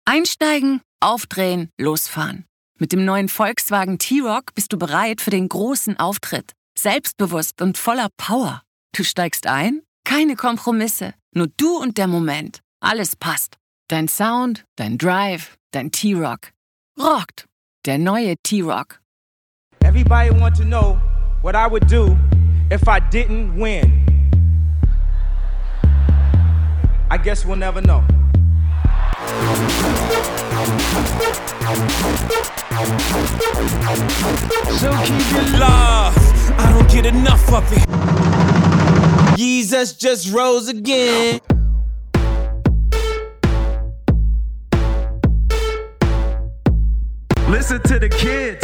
Einsteigen, aufdrehen, losfahren. Mit dem neuen Volkswagen T-Roc bist du bereit für den großen Auftritt. Selbstbewusst und voller Power. Du steigst ein? Keine Kompromisse. Nur du und der Moment. Alles passt. Dein Sound, dein Drive, dein T-Roc. Rockt. Der neue T-Roc. Everybody want to know what I would do if I didn't win. I guess we'll never know. So keep your love. I don't get enough of it. Jesus just rose again. Listen to the kids.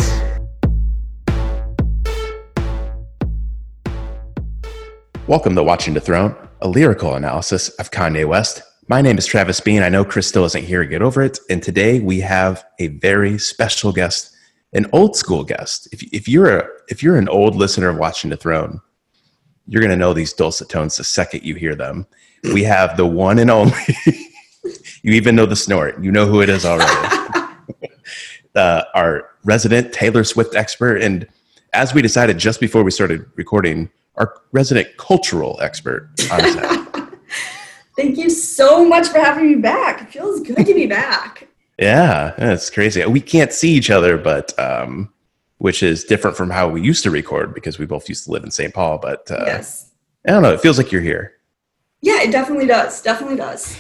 Welcome to Watching the Throne, a lyrical analysis of Kanye West. My name is Travis Bean. I know Chris still isn't here to get over it. And today we have a very special guest, an old school guest. If you're an old listener of Watching the Throne, you're going to know these dulcet tones the second you hear them. We have the one and only, you even know the snort. You know who it is already. Our resident Taylor Swift expert. And as we decided just before we started recording, our resident cultural expert on set. Thank you so much for having me back. It feels good to be back. Yeah, it's crazy. We can't see each other, but which is different from how we used to record because we both used to live in St. Paul. But yes, I don't know. It feels like you're here. Yeah, it definitely does. Definitely does.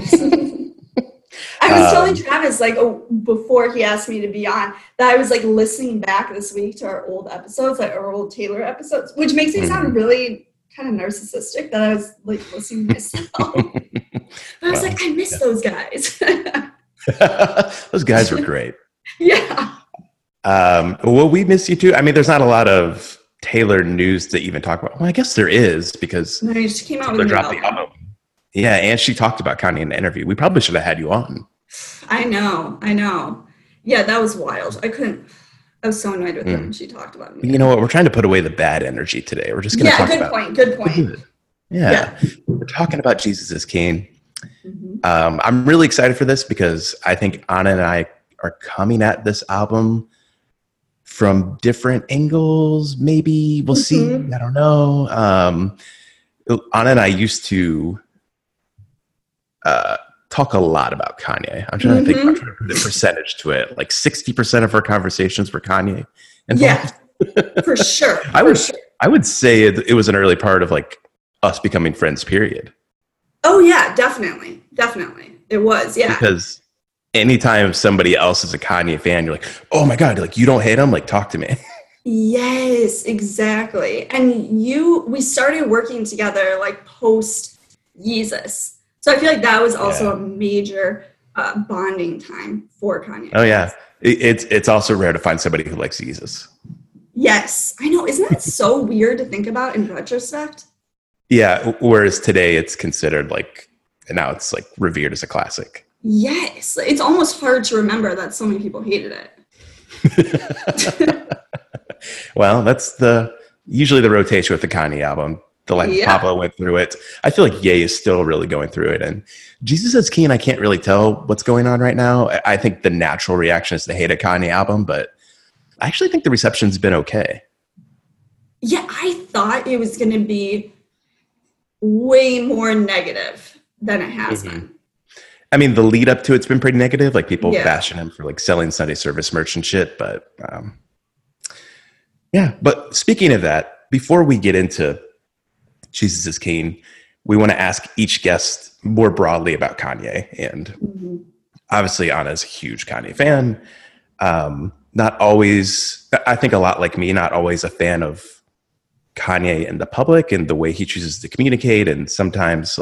I was telling Travis, before he asked me to be on, that I was listening back this week to our old episodes, our old Taylor episodes, which makes me sound really kind of narcissistic that I was listening to myself. I was I miss those guys. Those guys were great. Yeah. Well, we miss you too. I mean, there's not a lot of Taylor news to even talk about. Well, I guess there is because no, she came out with the album. Yeah, and she talked about Kanye in the interview. We probably should have had you on. I know. Yeah, that was wild. I was so annoyed with her when she talked about me. You know what? We're trying to put away the bad energy today. We're just going to talk about... Good point. Yeah. We're talking about Jesus is King. Mm-hmm. I'm really excited for this because I think Anna and I are coming at this album from different angles. Maybe we'll see. I don't know. Anna and I used to talk a lot about Kanye. I'm trying to think. I'm trying to put a percentage to it. 60% of our conversations were Kanye. Yeah, for sure. I would say it was an early part of us becoming friends. Period. Oh yeah, definitely. It was. Yeah. Because anytime somebody else is a Kanye fan, you're like, oh my god, you don't hate him. Talk to me. Yes, exactly. And we started working together post Yeezus. So I feel that was also a major bonding time for Kanye. Oh yeah, it's also rare to find somebody who likes Jesus. Yes, I know. Isn't that so weird to think about in retrospect? Yeah, whereas today it's considered now it's revered as a classic. Yes, it's almost hard to remember that so many people hated it. Well, that's usually the rotation with the Kanye album. The Life of Pablo went through it. I feel Ye is still really going through it. And Jesus is King, I can't really tell what's going on right now. I think the natural reaction is to hate a Kanye album, but I actually think the reception's been okay. Yeah, I thought it was going to be way more negative than it has been. I mean, the lead up to it's been pretty negative. People bashing him for selling Sunday service merch and shit. But But speaking of that, before we get into Jesus is King, we want to ask each guest more broadly about Kanye. And obviously Anna's a huge Kanye fan. Not always, I think a lot like me, not always a fan of Kanye in the public and the way he chooses to communicate. And sometimes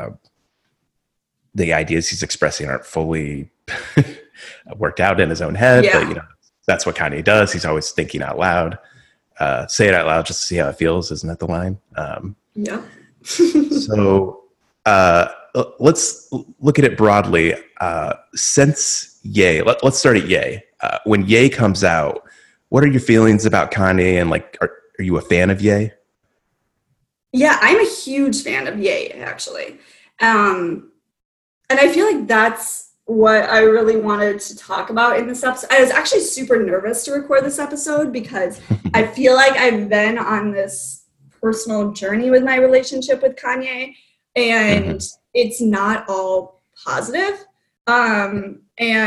the ideas he's expressing aren't fully worked out in his own head. Yeah. But that's what Kanye does. He's always thinking out loud. Say it out loud just to see how it feels. Isn't that the line? Yeah. So let's look at it broadly. Since Ye, let's start at Ye. When Ye comes out, what are your feelings about Kanye? And are you a fan of Ye? Yeah, I'm a huge fan of Ye, actually. And I feel that's what I really wanted to talk about in this episode. I was actually super nervous to record this episode because I feel like I've been on this personal journey with my relationship with Kanye, and it's not all positive. But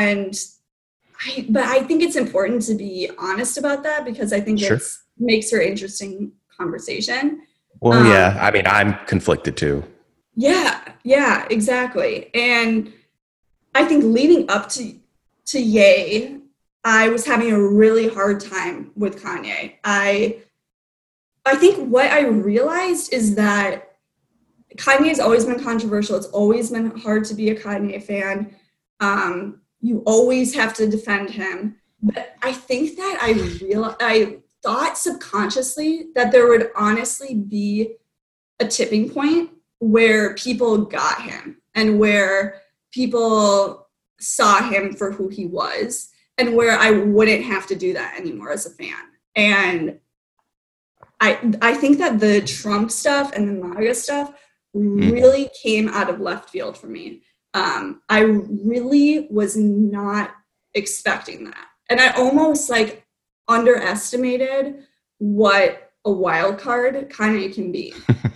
I think it's important to be honest about that because I think it makes for interesting conversation. Well, yeah, I mean, I'm conflicted too. Yeah, exactly. And I think leading up to Ye, I was having a really hard time with Kanye. I think what I realized is that Kanye's always been controversial. It's always been hard to be a Kanye fan. You always have to defend him. But I think that I thought subconsciously that there would honestly be a tipping point where people got him and where people saw him for who he was and where I wouldn't have to do that anymore as a fan. And I think that the Trump stuff and the MAGA stuff really came out of left field for me. I really was not expecting that. And I almost like underestimated what a wild card Kanye can be.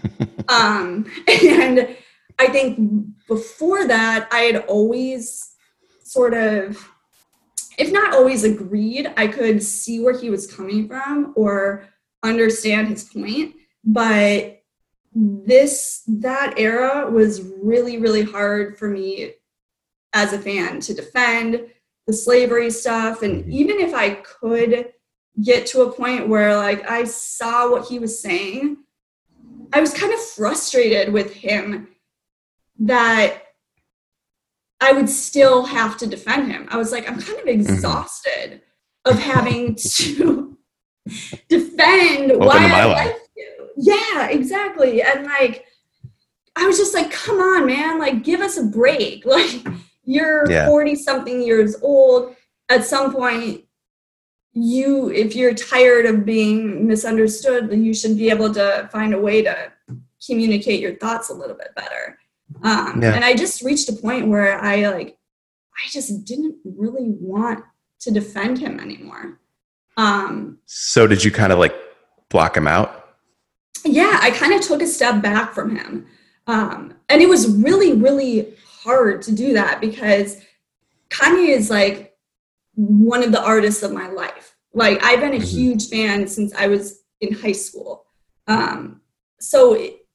And I think before that, I had always sort of, if not always agreed, I could see where he was coming from or understand his point. But that era was really, really hard for me as a fan to defend the slavery stuff. And even if I could get to a point where like I saw what he was saying, I was kind of frustrated with him that I would still have to defend him. I was like, I'm kind of exhausted of having to defend why I like you. Yeah, exactly. And like, I was just like, come on, man, like give us a break. Like you're 40 something years old. At some point, if you're tired of being misunderstood, you should be able to find a way to communicate your thoughts a little bit better. And I just reached a point where I just didn't really want to defend him anymore. So did you kind of like block him out? Yeah, I kind of took a step back from him. And it was really, really hard to do that because Kanye is like one of the artists of my life. Like I've been a huge fan since I was in high school. So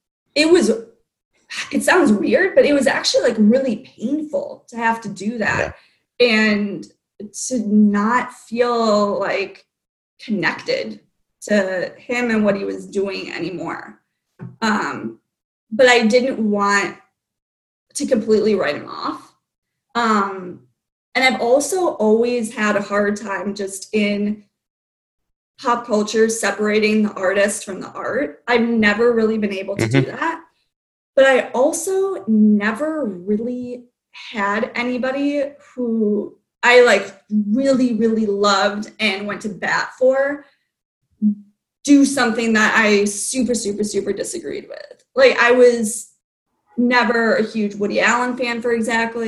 it sounds weird, but it was actually like really painful to have to do that and to not feel like connected to him and what he was doing anymore. But I didn't want to completely write him off. And I've also always had a hard time just in pop culture separating the artist from the art. I've never really been able to do that. But I also never really had anybody who I like really, really loved and went to bat for do something that I super, super, super disagreed with. Like I was never a huge Woody Allen fan, for example,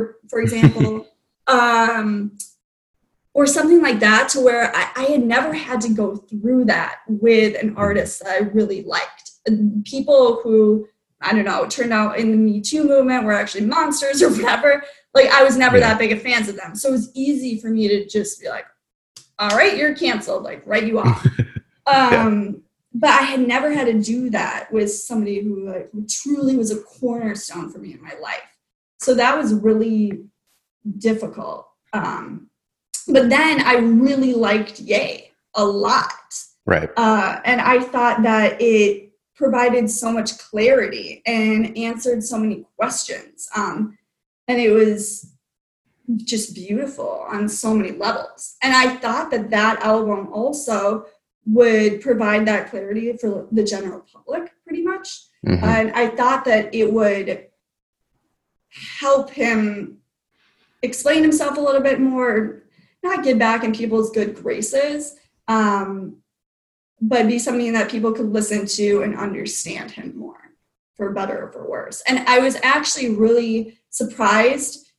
or something like that, to where I had never had to go through that with an artist that I really liked. People who, I don't know, turned out in the Me Too movement were actually monsters or whatever. Like I was never that big of fans of them. So it was easy for me to just be like, all right, you're canceled, like write you off. But I had never had to do that with somebody who like truly was a cornerstone for me in my life. So that was really difficult. But then I really liked Ye a lot. Right. And I thought that it provided so much clarity and answered so many questions. And it was just beautiful on so many levels. And I thought that album also would provide that clarity for the general public pretty much. And I thought that it would help him explain himself a little bit more, not get back in people's good graces, but be something that people could listen to and understand him more, for better or for worse. And I was actually really surprised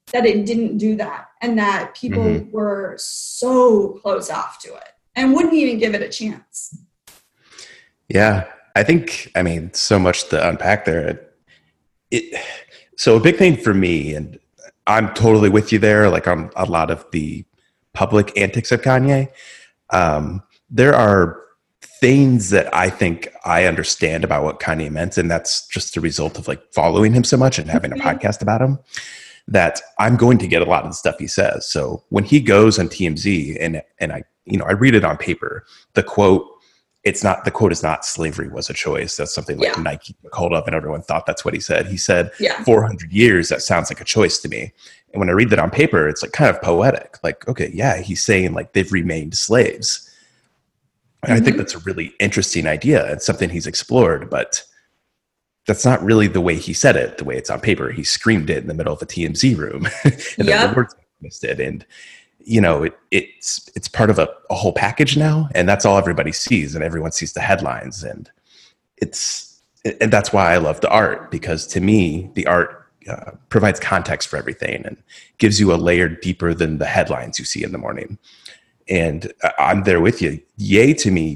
that it didn't do that, and that people were so closed off to it and wouldn't even give it a chance. Yeah, I think, I mean, so much to unpack there. So a big thing for me, and I'm totally with you there, like on a lot of the public antics of Kanye. There are things that I think I understand about what Kanye meant, and that's just a result of like following him so much and having a podcast about him, that I'm going to get a lot of the stuff he says. So when he goes on TMZ and I read it on paper, the quote is not slavery was a choice. That's something like Nike took hold of and everyone thought that's what he said. He said 400 years, that sounds like a choice to me. And when I read that on paper, it's like kind of poetic. Like, okay, yeah, he's saying like they've remained slaves. And I think that's a really interesting idea and something he's explored, but that's not really the way he said it, the way it's on paper. He screamed it in the middle of a TMZ room and then the words missed it. And, you know, it's part of a whole package now, and that's all everybody sees, and everyone sees the headlines. And that's why I love the art, because to me, the art provides context for everything and gives you a layer deeper than the headlines you see in the morning. And I'm there with you. Ye, to me,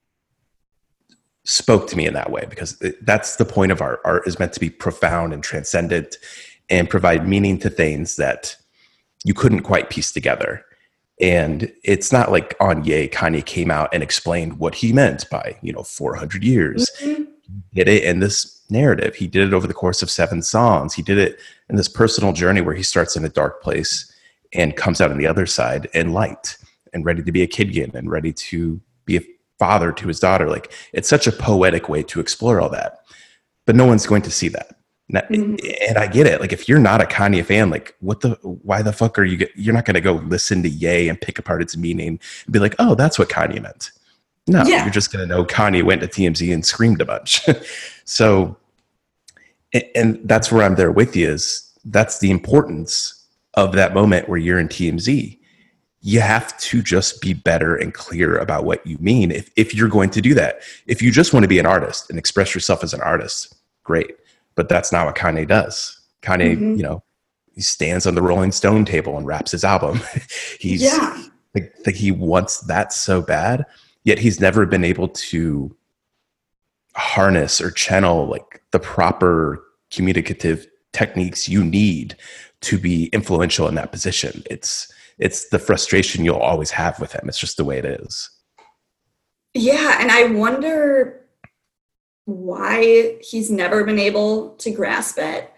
spoke to me in that way, because that's the point of art. Art is meant to be profound and transcendent and provide meaning to things that you couldn't quite piece together. And it's not like on Ye, Kanye came out and explained what he meant by, 400 years. He did it in this narrative. He did it over the course of 7 songs. He did it in this personal journey where he starts in a dark place and comes out on the other side in light and ready to be a kid again and ready to be a father to his daughter. Like, it's such a poetic way to explore all that, but no one's going to see that. And I get it. Like, if you're not a Kanye fan, like, why the fuck you're not going to go listen to Ye and pick apart its meaning and be like, oh, that's what Kanye meant. No, you're just going to know Kanye went to TMZ and screamed a bunch. So, and that's where I'm there with you, is that's the importance of that moment where you're in TMZ. You have to just be better and clear about what you mean if you're going to do that. If you just want to be an artist and express yourself as an artist, great. But that's not what Kanye does. Kanye, he stands on the Rolling Stone table and raps his album. He's like he wants that so bad, yet he's never been able to harness or channel like the proper communicative techniques you need to be influential in that position. It's the frustration you'll always have with him. It's just the way it is. Yeah, and I wonder why he's never been able to grasp it.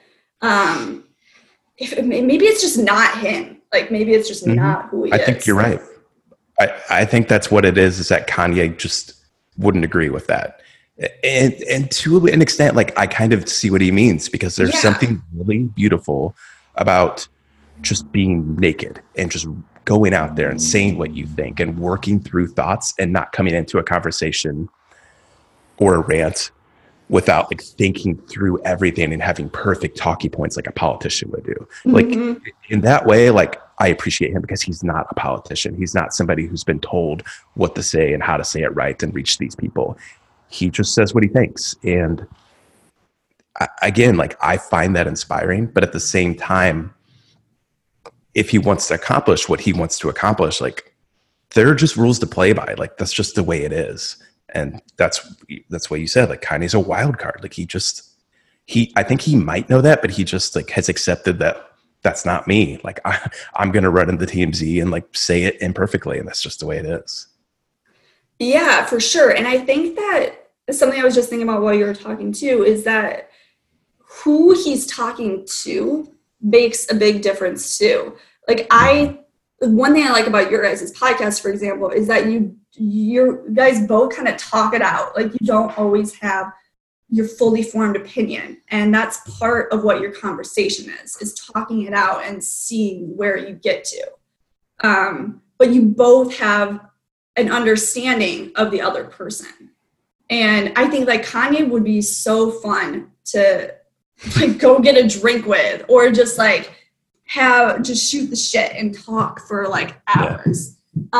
Maybe it's just not him. Like, maybe it's just not who he is. I think you're right. I think that's what it is that Kanye just wouldn't agree with that. And to an extent, like, I kind of see what he means, because there's something really beautiful about just being naked and just going out there and saying what you think and working through thoughts and not coming into a conversation or a rant without like thinking through everything and having perfect talking points like a politician would do. Like, in that way, like, I appreciate him because he's not a politician. He's not somebody who's been told what to say and how to say it right and reach these people. He just says what he thinks. And again, like, I find that inspiring, but at the same time, if he wants to accomplish what he wants to accomplish, like, there are just rules to play by. Like, that's just the way it is. And that's what you said. Like, Kanye's a wild card. Like, I think he might know that, but he just like has accepted that that's not me. Like, I'm going to run into TMZ and like say it imperfectly. And that's just the way it is. Yeah, for sure. And I think that something I was just thinking about while you were talking too, is that who he's talking to makes a big difference too. Like, one thing I like about your guys' podcast, for example, is that you guys both kind of talk it out. Like, you don't always have your fully formed opinion. And that's part of what your conversation is talking it out and seeing where you get to. But you both have an understanding of the other person. And I think like Kanye would be so fun to like go get a drink with, or just like just shoot the shit and talk for like hours.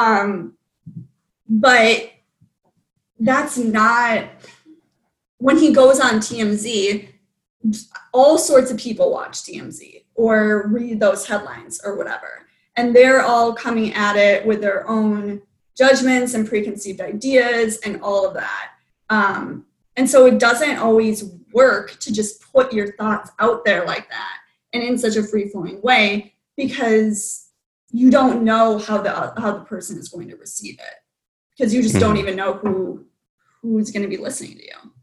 But that's not, when he goes on TMZ, all sorts of people watch TMZ. or read those headlines or whatever. And they're all coming at it with their own judgments and preconceived ideas and all of that. And so it doesn't always work to just put your thoughts out there like that and in such a free-flowing way, because you don't know how the person is going to receive it, because you just don't even know who's going to be listening to you.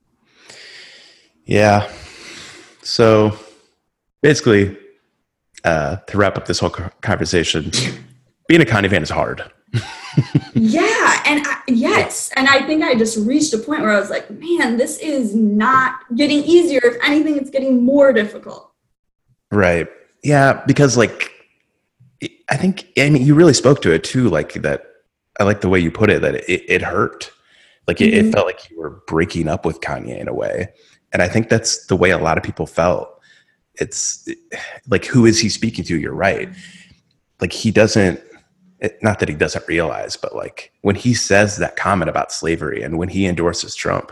Yeah. So basically, to wrap up this whole conversation, being a Kanye fan is hard. Yeah. And and I think I just reached a point where I was like, man, this is not getting easier. If anything, it's getting more difficult. Right. Yeah. Because like, I mean, you really spoke to it too. Like that, I like the way you put it, that it hurt. Like it felt like you were breaking up with Kanye in a way. And I think that's the way a lot of people felt. It's like, who is he speaking to? You're right. Like he doesn't, not that he doesn't realize, but like when he says that comment about slavery and when he endorses Trump,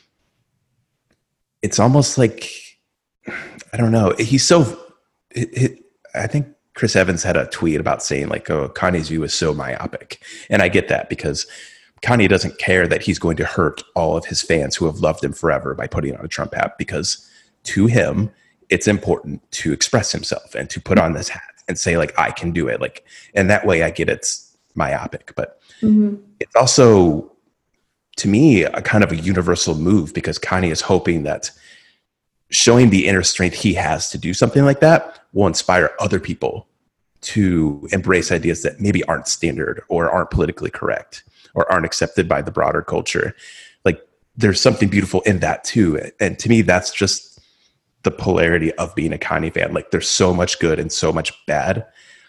it's almost like, I don't know. He's so, I think Chris Evans had a tweet about saying like, oh, Kanye's view is so myopic. And I get that, because Kanye doesn't care that he's going to hurt all of his fans who have loved him forever by putting on a Trump hat, because to him, it's important to express himself and to put on this hat and say like, I can do it. Like, and that way I get it's myopic, but it's also, to me, a kind of a universal move, because Kanye is hoping that showing the inner strength he has to do something like that will inspire other people to embrace ideas that maybe aren't standard or aren't politically correct or aren't accepted by the broader culture. Like there's something beautiful in that too. And to me, that's just the polarity of being a Kanye fan. Like there's so much good and so much bad.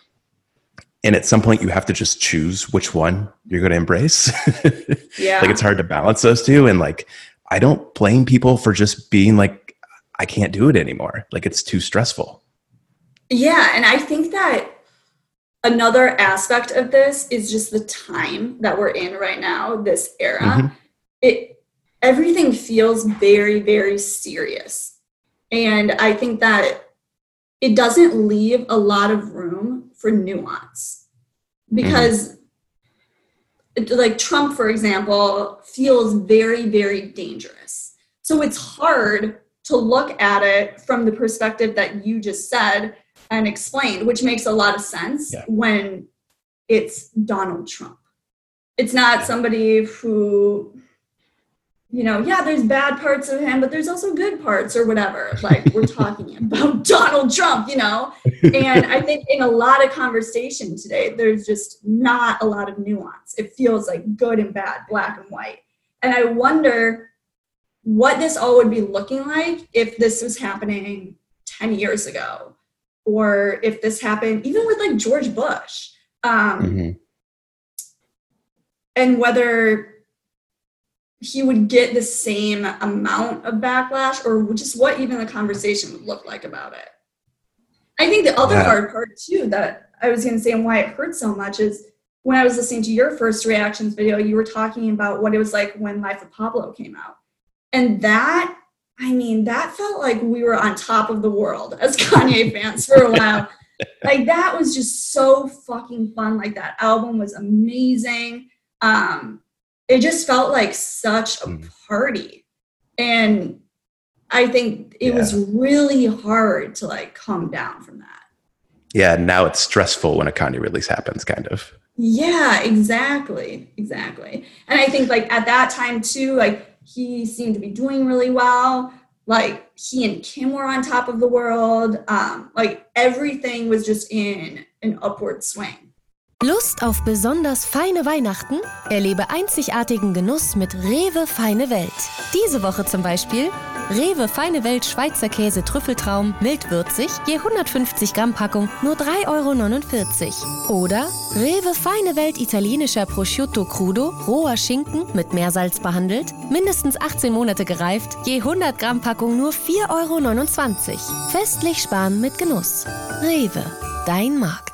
And at some point you have to just choose which one you're going to embrace. Yeah. Like it's hard to balance those two. And like, I don't blame people for just being like, I can't do it anymore. Like it's too stressful. Yeah. And I think that another aspect of this is just the time that we're in right now, this era. Everything feels very, very serious. And I think that it doesn't leave a lot of room for nuance, because like Trump, for example, feels very, very dangerous. So it's hard to look at it from the perspective that you just said and explained, which makes a lot of sense when it's Donald Trump. It's not somebody who, you know, there's bad parts of him, but there's also good parts or whatever. Like we're talking about Donald Trump, you know? And I think in a lot of conversation today, there's just not a lot of nuance. It feels like good and bad, black and white. And I wonder what this all would be looking like if this was happening 10 years ago, or if this happened even with like George Bush, and whether he would get the same amount of backlash, or just what even the conversation would look like about it. I think the other hard part too that I was going to say, and why it hurts so much, is when I was listening to your first reactions video, you were talking about what it was like when Life of Pablo came out. And that, I mean, that felt like we were on top of the world as Kanye fans for a while. Like that was just so fucking fun. Like that album was amazing. It just felt like such a party. And I think it was really hard to like come down from that. Yeah, now it's stressful when a Kanye release happens, kind of. Yeah, exactly. And I think like at that time too, like he seemed to be doing really well. Like he and Kim were on top of the world. Like everything was just in an upward swing. Lust auf besonders feine Weihnachten? Erlebe einzigartigen Genuss mit Rewe Feine Welt. Diese Woche zum Beispiel Rewe Feine Welt Schweizer Käse Trüffeltraum mildwürzig, je 150 Gramm Packung nur 3,49 €. Oder Rewe Feine Welt italienischer Prosciutto Crudo, roher Schinken mit Meersalz behandelt, mindestens 18 Monate gereift, je 100 Gramm Packung nur 4,29 €. Festlich sparen mit Genuss. Rewe, dein Markt.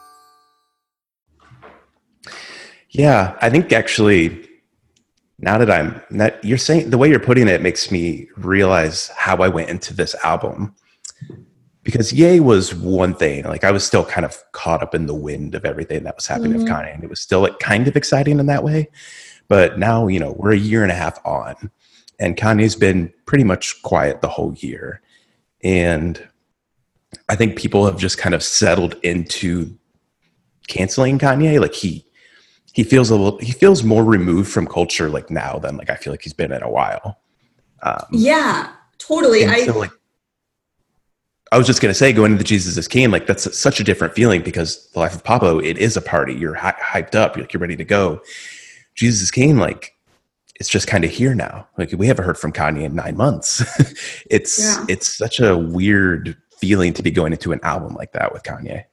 Yeah, I think actually, now that you're saying, the way you're putting it makes me realize how I went into this album. because Ye was one thing. Like I was still kind of caught up in the wind of everything that was happening with Kanye, and it was still like kind of exciting in that way. But now, you know, we're a year and a half on, and Kanye's been pretty much quiet the whole year. And I think people have just kind of settled into canceling Kanye. Like he feels more removed from culture like now than like I feel like he's been in a while. Yeah, totally. I was just going to say, going into Jesus is King, like that's such a different feeling because The Life of Pablo, it is a party. You're hyped up. You're ready to go. Jesus is King, like it's just kind of here now. Like we haven't heard from Kanye in 9 months. It's such a weird feeling to be going into an album like that with Kanye.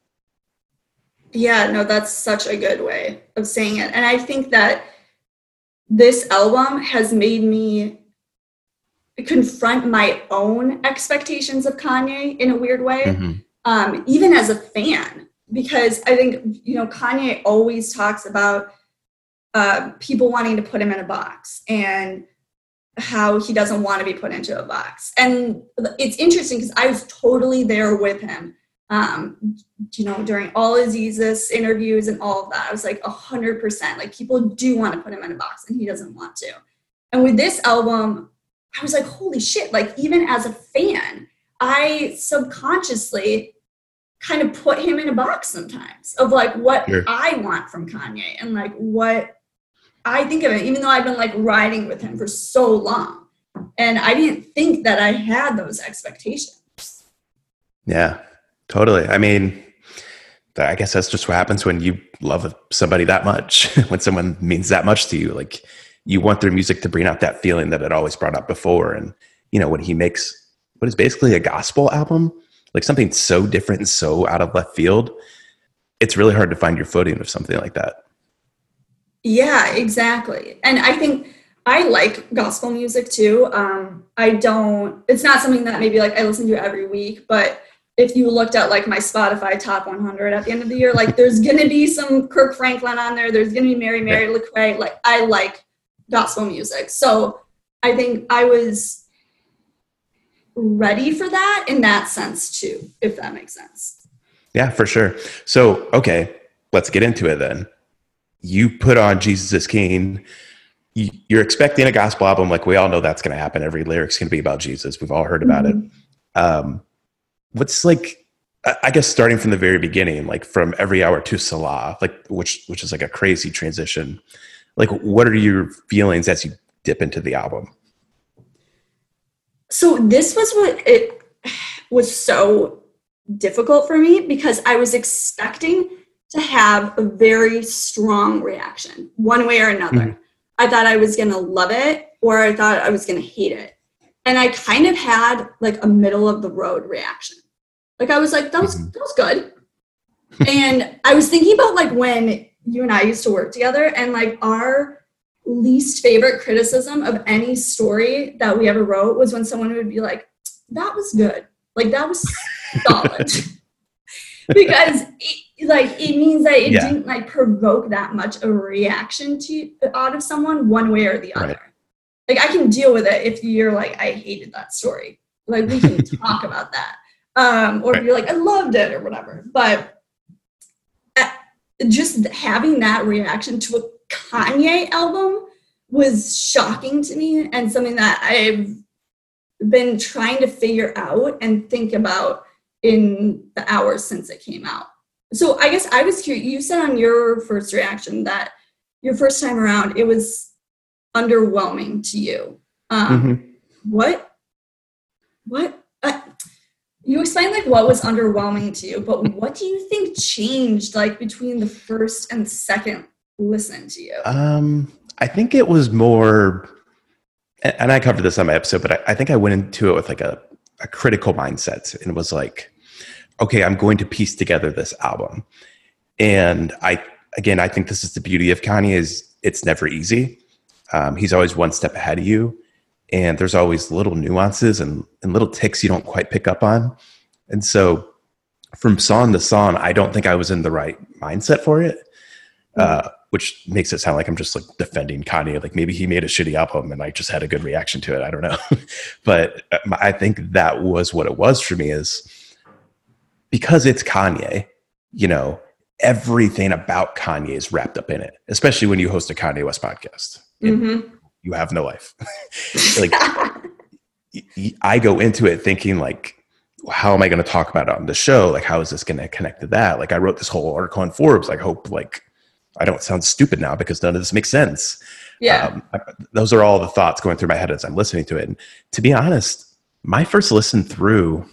Yeah, no, that's such a good way of saying it. And I think that this album has made me confront my own expectations of Kanye in a weird way, even as a fan, because I think, you know, Kanye always talks about people wanting to put him in a box and how he doesn't want to be put into a box. And it's interesting because I was totally there with him, you know, during all his Jesus interviews and all of that. I was like 100%, like people do want to put him in a box and he doesn't want to. And with this album, I was like, holy shit, like even as a fan, I subconsciously kind of put him in a box sometimes of like what I want from Kanye and like what I think of it, even though I've been like riding with him for so long. And I didn't think that I had those expectations. Yeah, totally. I mean, I guess that's just what happens when you love somebody that much, when someone means that much to you. Like, you want their music to bring out that feeling that it always brought up before. And, you know, when he makes what is basically a gospel album, like something so different and so out of left field, it's really hard to find your footing with something like that. Yeah, exactly. And I think I like gospel music too. It's not something that maybe like I listen to every week, but if you looked at like my Spotify top 100 at the end of the year, like there's going to be some Kirk Franklin on there. There's going to be Mary Lecrae. Like I like gospel music. So I think I was ready for that in that sense too, if that makes sense. Yeah, for sure. So, okay, let's get into it then. You put on Jesus is King. You're expecting a gospel album. Like we all know that's going to happen. Every lyric's going to be about Jesus. We've all heard about it. What's like, I guess starting from the very beginning, like from Every Hour to Salah, like which is like a crazy transition. Like, what are your feelings as you dip into the album? So this was what it was so difficult for me because I was expecting to have a very strong reaction one way or another. I thought I was going to love it or I thought I was going to hate it. And I kind of had like a middle of the road reaction. Like I was like, that was good. And I was thinking about like when you and I used to work together and like our least favorite criticism of any story that we ever wrote was when someone would be like, that was good. Like that was solid. Because it means that it didn't like provoke that much of a reaction out of someone one way or the other. Right. Like I can deal with it if you're like, I hated that story. Like we can talk about that. Or if you're like, I loved it or whatever. But just having that reaction to a Kanye album was shocking to me and something that I've been trying to figure out and think about in the hours since it came out. So I guess I was curious, you said on your first reaction that your first time around, it was underwhelming to you. What? You explained like what was underwhelming to you, but what do you think changed like between the first and second listen to you? I think it was more, and I covered this on my episode, but I think I went into it with like a critical mindset and was like, okay, I'm going to piece together this album. And I think this is the beauty of Kanye is it's never easy. He's always one step ahead of you. And there's always little nuances and little ticks you don't quite pick up on. And so from song to song, I don't think I was in the right mindset for it, which makes it sound like I'm just like defending Kanye. Like maybe he made a shitty album and I just had a good reaction to it. I don't know. But I think that was what it was for me is because it's Kanye, you know, everything about Kanye is wrapped up in it, especially when you host a Kanye West podcast. You have no life. Like, I go into it thinking like, how am I going to talk about it on the show? Like, how is this going to connect to that? Like, I wrote this whole article on Forbes. I hope like I don't sound stupid now because none of this makes sense. Yeah. Those are all the thoughts going through my head as I'm listening to it. And to be honest, my first listen through,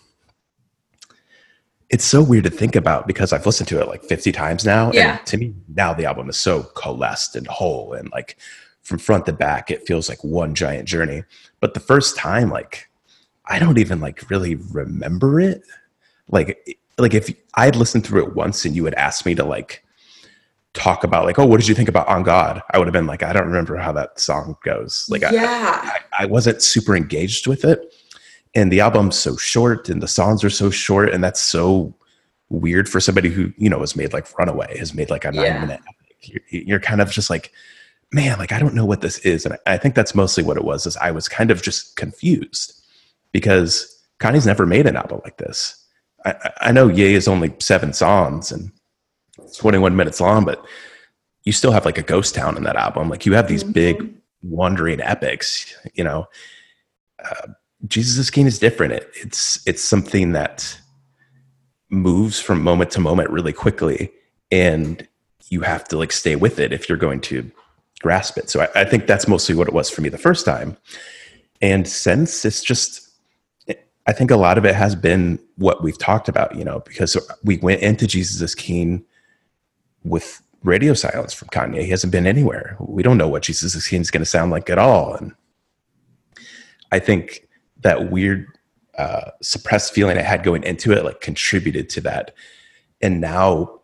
it's so weird to think about because I've listened to it like 50 times now. Yeah. And to me now the album is so coalesced and whole, and like from front to back, it feels like one giant journey. But the first time, like, I don't even like really remember it. Like if I'd listened through it once and you had asked me to like talk about like, oh, what did you think about On God? I would have been like, I don't remember how that song goes. Like, I wasn't super engaged with it. And the album's so short and the songs are so short. And that's so weird for somebody who, you know, has made like Runaway, has made like a 9-minute epic. You're kind of just like, man, like, I don't know what this is. And I think that's mostly what it was, is I was kind of just confused because Kanye's never made an album like this. I know Ye is only 7 songs and 21 minutes long, but you still have like a ghost town in that album. Like, you have these big wandering epics, you know. Jesus is King is different. It's something that moves from moment to moment really quickly, and you have to like stay with it if you're going to grasp it. So I think that's mostly what it was for me the first time. And since, it's just, I think a lot of it has been what we've talked about, you know, because we went into Jesus is King with radio silence from Kanye. He hasn't been anywhere. We don't know what Jesus is King is going to sound like at all. And I think that weird suppressed feeling I had going into it like contributed to that. And now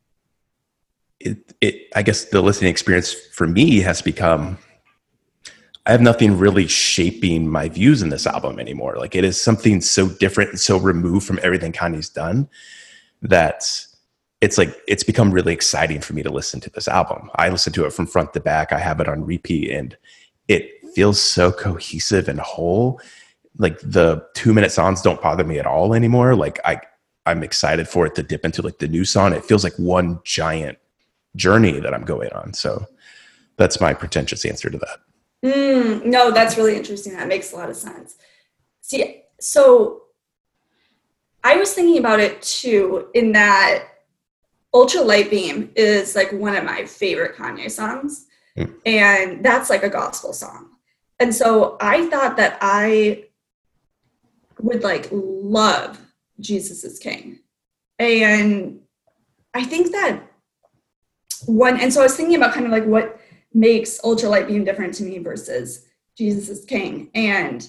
I guess the listening experience for me has become, I have nothing really shaping my views in this album anymore. Like, it is something so different and so removed from everything Kanye's done that it's like, it's become really exciting for me to listen to this album. I listen to it from front to back. I have it on repeat and it feels so cohesive and whole. Like, the 2-minute songs don't bother me at all anymore. Like, I'm excited for it to dip into like the new song. It feels like one giant journey that I'm going on. So that's my pretentious answer to that. No, that's really interesting. That makes a lot of sense. See, so I was thinking about it too, in that Ultra Light Beam is like one of my favorite Kanye songs. And that's like a gospel song. And so I thought that I would like love Jesus is King. And I think that and so I was thinking about kind of like what makes Ultra Light Beam different to me versus Jesus is King. And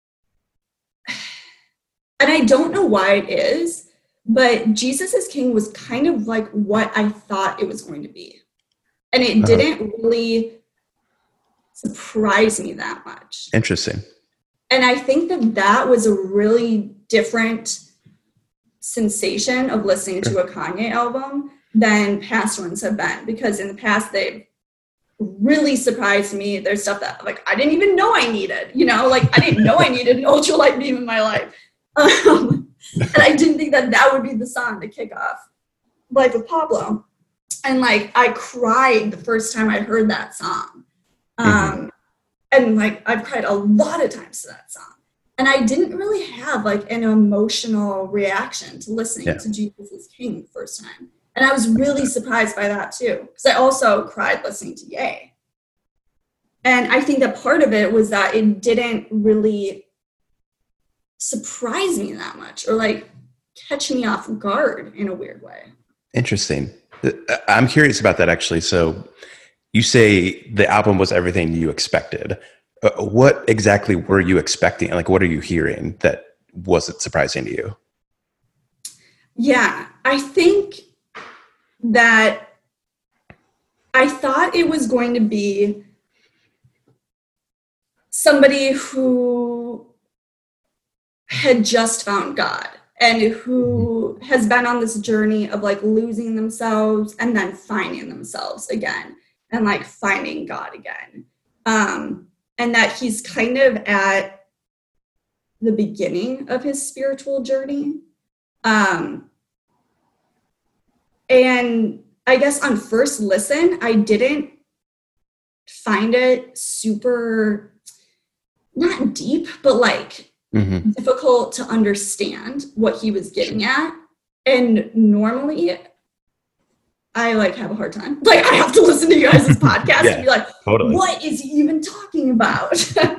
I don't know why it is, but Jesus is King was kind of like what I thought it was going to be. And it didn't really surprise me that much. Interesting. And I think that was a really different sensation of listening to a Kanye album than past ones have been, because in the past they've really surprised me. There's stuff that like I didn't even know I needed, you know, like I didn't know I needed an Ultra Light Beam in my life. And I didn't think that would be the song to kick off Life of Pablo. And like I cried the first time I heard that song. And like I've cried a lot of times to that song. And I didn't really have like an emotional reaction to listening to Jesus is King the first time. And I was really surprised by that too, because I also cried listening to Ye. And I think that part of it was that it didn't really surprise me that much or like catch me off guard in a weird way. Interesting. I'm curious about that actually. So you say the album was everything you expected. What exactly were you expecting? Like, what are you hearing that wasn't surprising to you? Yeah, I think that I thought it was going to be somebody who had just found God and who has been on this journey of like losing themselves and then finding themselves again and like finding God again. And that he's kind of at the beginning of his spiritual journey. And I guess on first listen, I didn't find it super, not deep, but like difficult to understand what he was getting at. And normally I like have a hard time. Like I have to listen to you guys' podcast and be like, totally. What is he even talking about?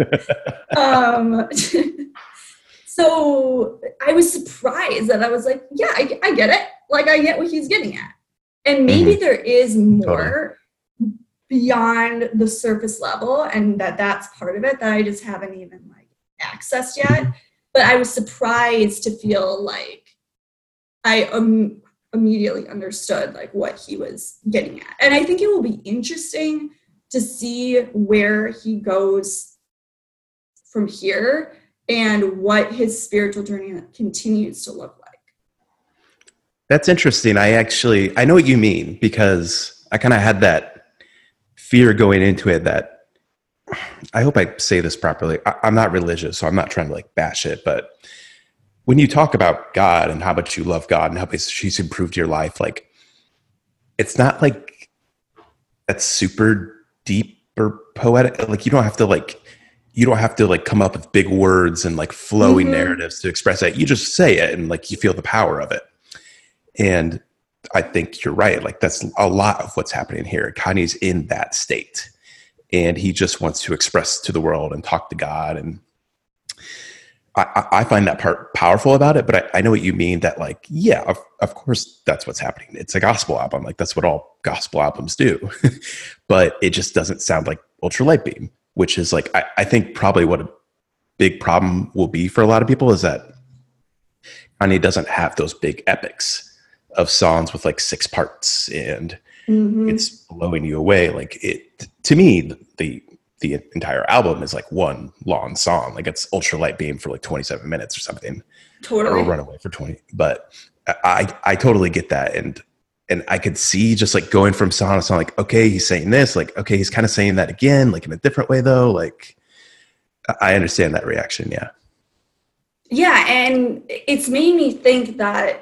So I was surprised that I was like, yeah, I get it. Like I get what he's getting at. And maybe there is more beyond the surface level, and that's part of it that I just haven't even like accessed yet. But I was surprised to feel like I immediately understood like what he was getting at. And I think it will be interesting to see where he goes from here and what his spiritual journey continues to look like. That's interesting. I know what you mean, because I kind of had that fear going into it that, I hope I say this properly. I'm not religious, so I'm not trying to like bash it, but when you talk about God and how much you love God and how much He's improved your life, like it's not like that's super deep or poetic. Like you don't have to like come up with big words and like flowing narratives to express that. You just say it and like you feel the power of it. And I think you're right. Like that's a lot of what's happening here. Kanye's in that state and he just wants to express to the world and talk to God. And I find that part powerful about it, but I know what you mean that like, yeah, of course that's what's happening. It's a gospel album. Like that's what all gospel albums do, but it just doesn't sound like Ultra Light Beam, which is like, I think probably what a big problem will be for a lot of people is that Kanye doesn't have those big epics of songs with like 6 parts and it's blowing you away. Like it, to me, the entire album is like one long song. Like it's Ultra Light Beam for like 27 minutes or something. Totally. Or Runaway for 20. But I totally get that. And I could see just like going from song to song, like, okay, he's saying this, like, okay, he's kind of saying that again, like in a different way though. Like I understand that reaction. Yeah. Yeah. And it's made me think that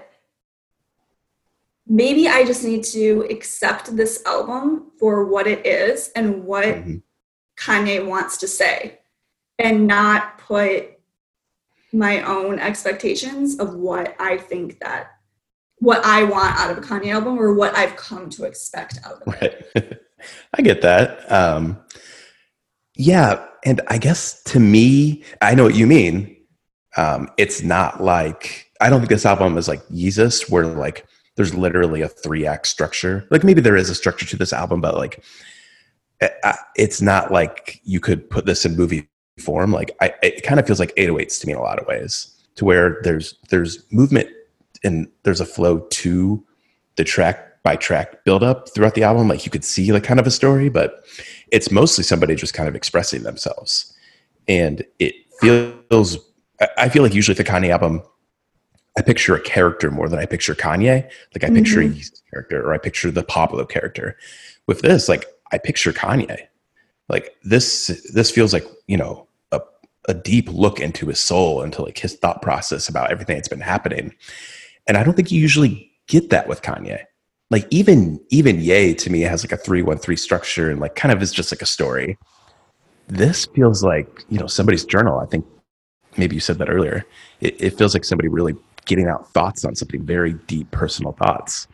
maybe I just need to accept this album for what it is and what Kanye wants to say and not put my own expectations of what I think that what I want out of a Kanye album or what I've come to expect out of it. Right. I get that. Yeah. And I guess to me, I know what you mean. It's not like, I don't think this album is like Yeezus where like there's literally a 3-act structure. Like maybe there is a structure to this album, but like it's not like you could put this in movie form. Like it kind of feels like 808s to me in a lot of ways, to where there's movement and there's a flow to the track by track build up throughout the album. Like you could see like kind of a story, but it's mostly somebody just kind of expressing themselves. And it feels, I feel like usually the Kanye album, I picture a character more than I picture Kanye. Like I picture his character or I picture the Pablo character. With this, like I picture Kanye. Like this feels like, you know, a deep look into his soul, into like his thought process about everything that's been happening. And I don't think you usually get that with Kanye. Like even Ye to me has like a 3-1-3 structure and like kind of is just like a story. This feels like, you know, somebody's journal. I think maybe you said that earlier. It feels like somebody really getting out thoughts on something, very deep personal thoughts.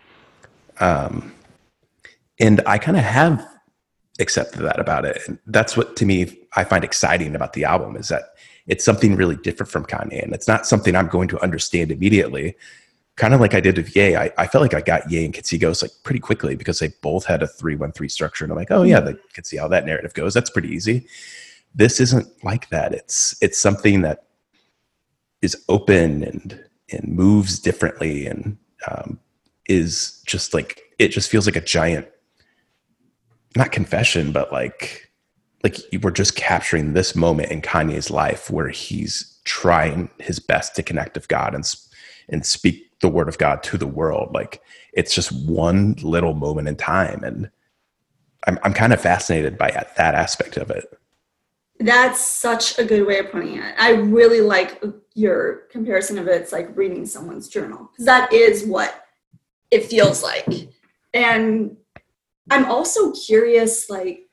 And I kind of have accepted that about it. And that's what, to me, I find exciting about the album is that it's something really different from Kanye. And it's not something I'm going to understand immediately. Kind of like I did with Ye. I felt like I got Ye and Katsigos like pretty quickly because they both had a 3-1-3 structure. And I'm like, oh yeah, I could see how that narrative goes. That's pretty easy. This isn't like that. It's something that is open and moves differently and is just like, it just feels like a giant, not confession, but like we're just capturing this moment in Kanye's life where he's trying his best to connect with God and speak the word of God to the world. Like it's just one little moment in time. And I'm kind of fascinated by that aspect of it. That's such a good way of putting it. I really like your comparison of it. It's like reading someone's journal, because that is what it feels like. And I'm also curious,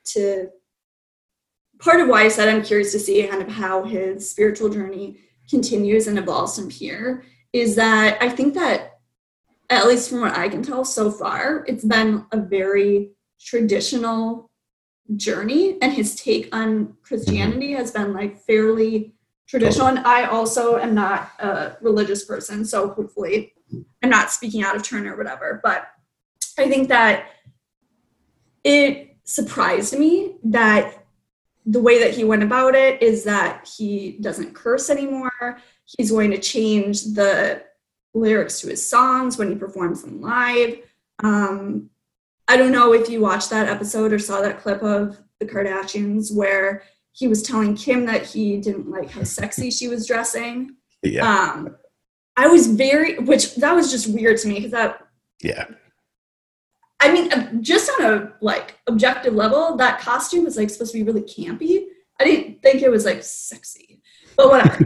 part of why I said I'm curious to see kind of how his spiritual journey continues and evolves from here is that I think that, at least from what I can tell so far, it's been a very traditional journey, and his take on Christianity has been fairly traditional. And I also am not a religious person, so hopefully I'm not speaking out of turn or whatever, but I think that it surprised me that the way that he went about it is that he doesn't curse anymore. He's going to change the lyrics to his songs when he performs them live. I don't know if you watched that episode or saw that clip of the Kardashians where he was telling Kim that he didn't like how sexy she was dressing. Yeah. I was that was just weird to me because that. Yeah. I mean, just on a objective level, that costume was supposed to be really campy. I didn't think it was sexy, but whatever.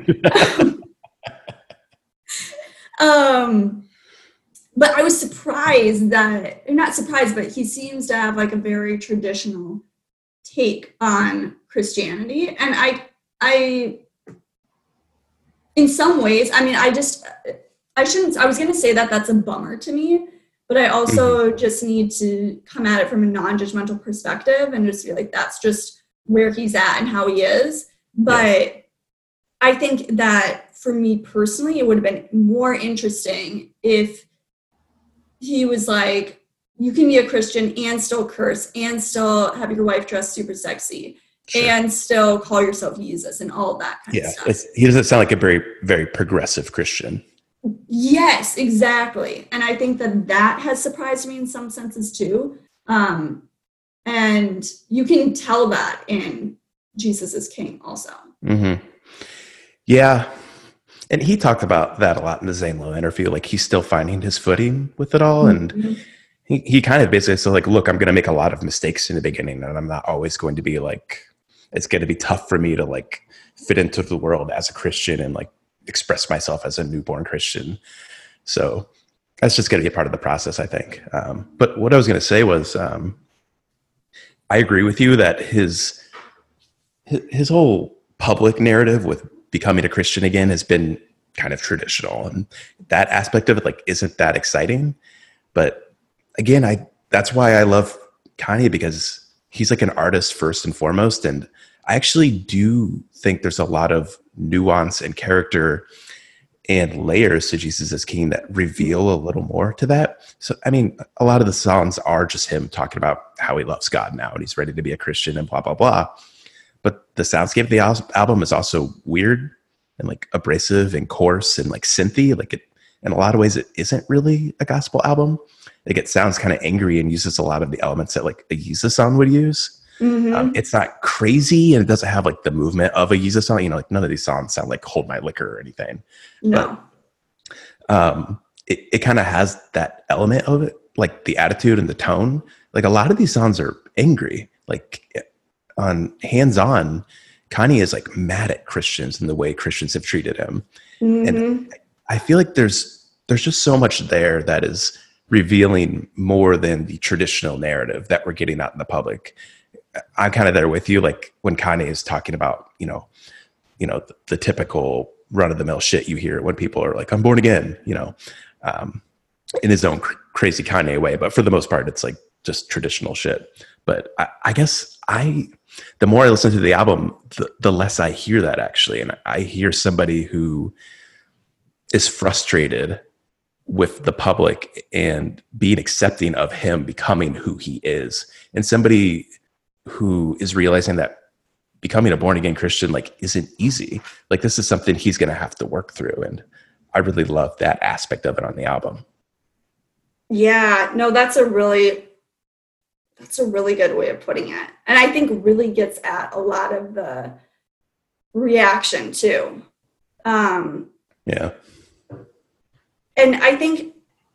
But I was surprised not surprised, but he seems to have a very traditional take on Christianity. And I in some ways, I mean, I was going to say that that's a bummer to me, but I also just need to come at it from a non-judgmental perspective and just feel that's just where he's at and how he is. But I think that for me personally, it would have been more interesting if he was you can be a Christian and still curse and still have your wife dress super sexy and still call yourself Jesus and all of that kind of stuff. He doesn't sound like a very, very progressive Christian. Yes, exactly. And I think that has surprised me in some senses too. And you can tell that in Jesus is King also. Mm-hmm. Yeah. And he talked about that a lot in the Zane Lowe interview. He's still finding his footing with it all. Mm-hmm. And he kind of basically said, look, I'm going to make a lot of mistakes in the beginning, and I'm not always going to be it's going to be tough for me to fit into the world as a Christian and express myself as a newborn Christian. So that's just going to be a part of the process, I think. But what I was going to say was, I agree with you that his whole public narrative with becoming a Christian again has been kind of traditional, and that aspect of it isn't that exciting. But again, that's why I love Kanye, because he's an artist first and foremost, and I actually do think there's a lot of nuance and character and layers to Jesus is King that reveal a little more to that. So, I mean, a lot of the songs are just him talking about how he loves God now and he's ready to be a Christian and blah, blah, blah. But the soundscape of the album is also weird and abrasive and coarse and synthy. In a lot of ways, it isn't really a gospel album. It sounds kind of angry and uses a lot of the elements that a Yeezus song would use. Mm-hmm. It's not crazy, and it doesn't have the movement of a Yeezus song. None of these songs sound like Hold My Liquor or anything. No. But it kind of has that element of it, the attitude and the tone. A lot of these songs are angry. On Hands On, Kanye is mad at Christians and the way Christians have treated him. Mm-hmm. And I feel there's just so much there that is revealing more than the traditional narrative that we're getting out in the public. I'm kind of there with you. When Kanye is talking about, the typical run of the mill shit you hear when people are I'm born again, in his own crazy Kanye way. But for the most part, it's just traditional shit. But I guess the more I listen to the album, the less I hear that actually. And I hear somebody who is frustrated with the public and being accepting of him becoming who he is, and somebody who is realizing that becoming a born again Christian isn't easy. This is something he's going to have to work through, and I really love that aspect of it on the album. Yeah, no, that's a really good way of putting it, and I think really gets at a lot of the reaction too. Yeah. And I think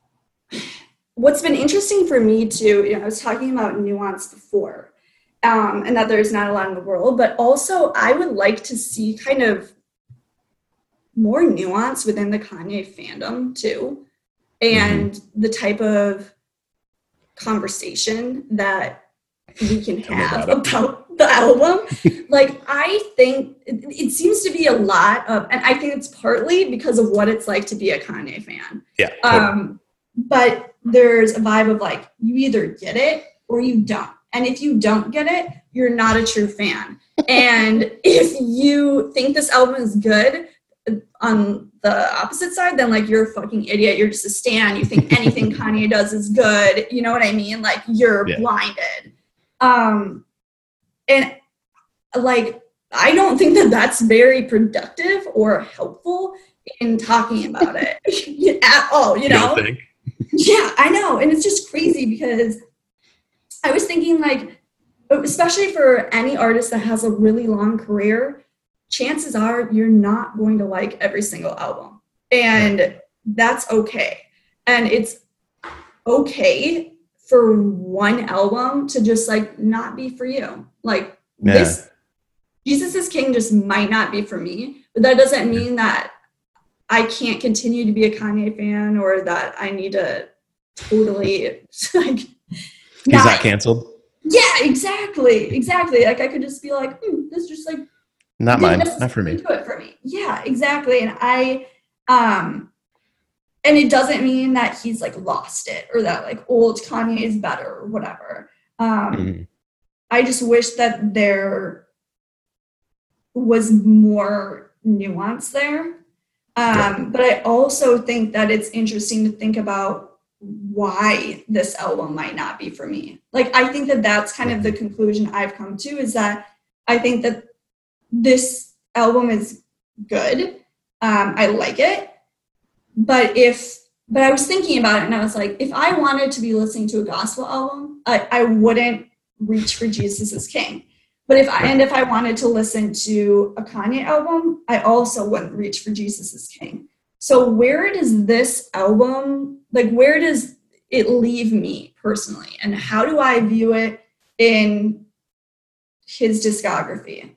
what's been interesting for me too, I was talking about nuance before, and that there's not a lot in the world, but also I would like to see kind of more nuance within the Kanye fandom too. and the type of conversation that we can have about the album. Like, I think it seems to be a lot of, and I think it's partly because of what it's like to be a Kanye fan. Yeah. Totally. But there's a vibe of like, you either get it or you don't. And if you don't get it, you're not a true fan. And if you think this album is good, on the opposite side, then like you're a fucking idiot. You're just a stan. You think anything Kanye does is good. You know what I mean? Like, you're blinded. And like, I don't think that that's very productive or helpful in talking about it at all, you know? Yeah, I know. And it's just crazy because I was thinking, like, especially for any artist that has a really long career, chances are you're not going to like every single album. And that's okay. And it's okay for one album to just like not be for you. Like, this Jesus is King just might not be for me, but that doesn't mean that I can't continue to be a Kanye fan or that I need to totally like. He's not canceled. Yeah, exactly. Like, I could just be like, this is just like not mine, not for me. Do it for me. Yeah, exactly. And and it doesn't mean that he's like lost it or that like old Kanye is better or whatever. I just wish that there was more nuance there. But I also think that it's interesting to think about why this album might not be for me. Like, I think that that's kind of the conclusion I've come to, is that I think that this album is good. I like it. But I was thinking about it and I was like, if I wanted to be listening to a gospel album, I wouldn't reach for Jesus is King. But if I wanted to listen to a Kanye album, I also wouldn't reach for Jesus is King. So where does this album, like, where does it leave me personally? And how do I view it in his discography?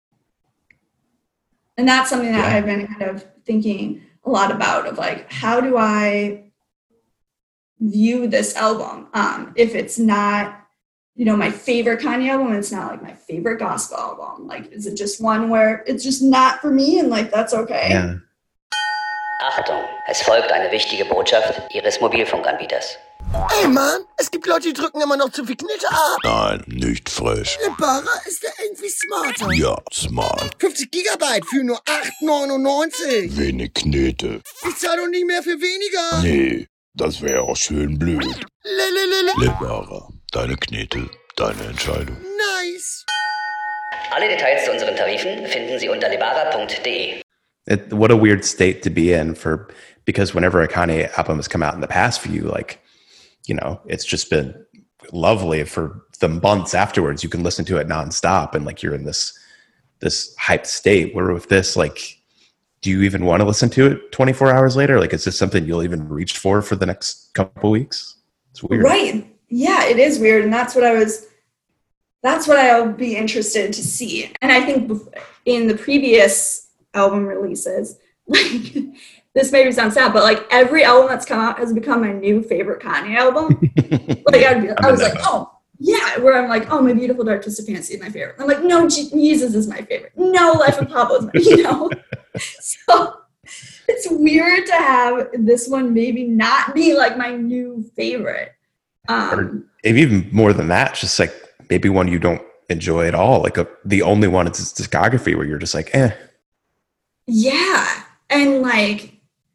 And that's something that I've been kind of thinking a lot about, of like, how do I view this album? If it's not, you know, my favorite Kanye album, and it's not like my favorite gospel album. Like, is it just one where it's just not for me and like, that's okay? Yeah. Achtung, es folgt eine wichtige Botschaft Ihres Mobilfunkanbieters. Ey Mann, es gibt Leute, die drücken immer noch zu viel Knete ab. Nein, nicht frisch. Libara ist der irgendwie smarter. Ja, smart. 50 Gigabyte für nur 8,99. Wenig Knete. Ich zahle doch nicht mehr für weniger. Nee, das wäre auch schön blöd. Libara, deine Knete, deine Entscheidung. Nice. Alle Details zu unseren Tarifen finden Sie unter libara.de. What a weird state to be in, because whenever a Kanye album has come out in the past for you, like, you know, it's just been lovely for the months afterwards. You can listen to it nonstop and like you're in this hyped state. Where with this, like, do you even want to listen to it 24 hours later? Like, is this something you'll even reach for the next couple weeks? It's weird. Right. Yeah, it is weird. And that's what I'll be interested to see. And I think in the previous album releases, like, this maybe sounds sad, but like every album that's come out has become my new favorite Kanye album. Like, I was like, oh yeah, where I'm like, oh, My Beautiful Dark Twisted Fantasy is my favorite. I'm like, no, Jesus is my favorite. No, Life of Pablo is my, you know. So it's weird to have this one maybe not be like my new favorite. Or even more than that, just like maybe one you don't enjoy at all. Like the only one is his discography where you're just like, eh. Yeah. And like,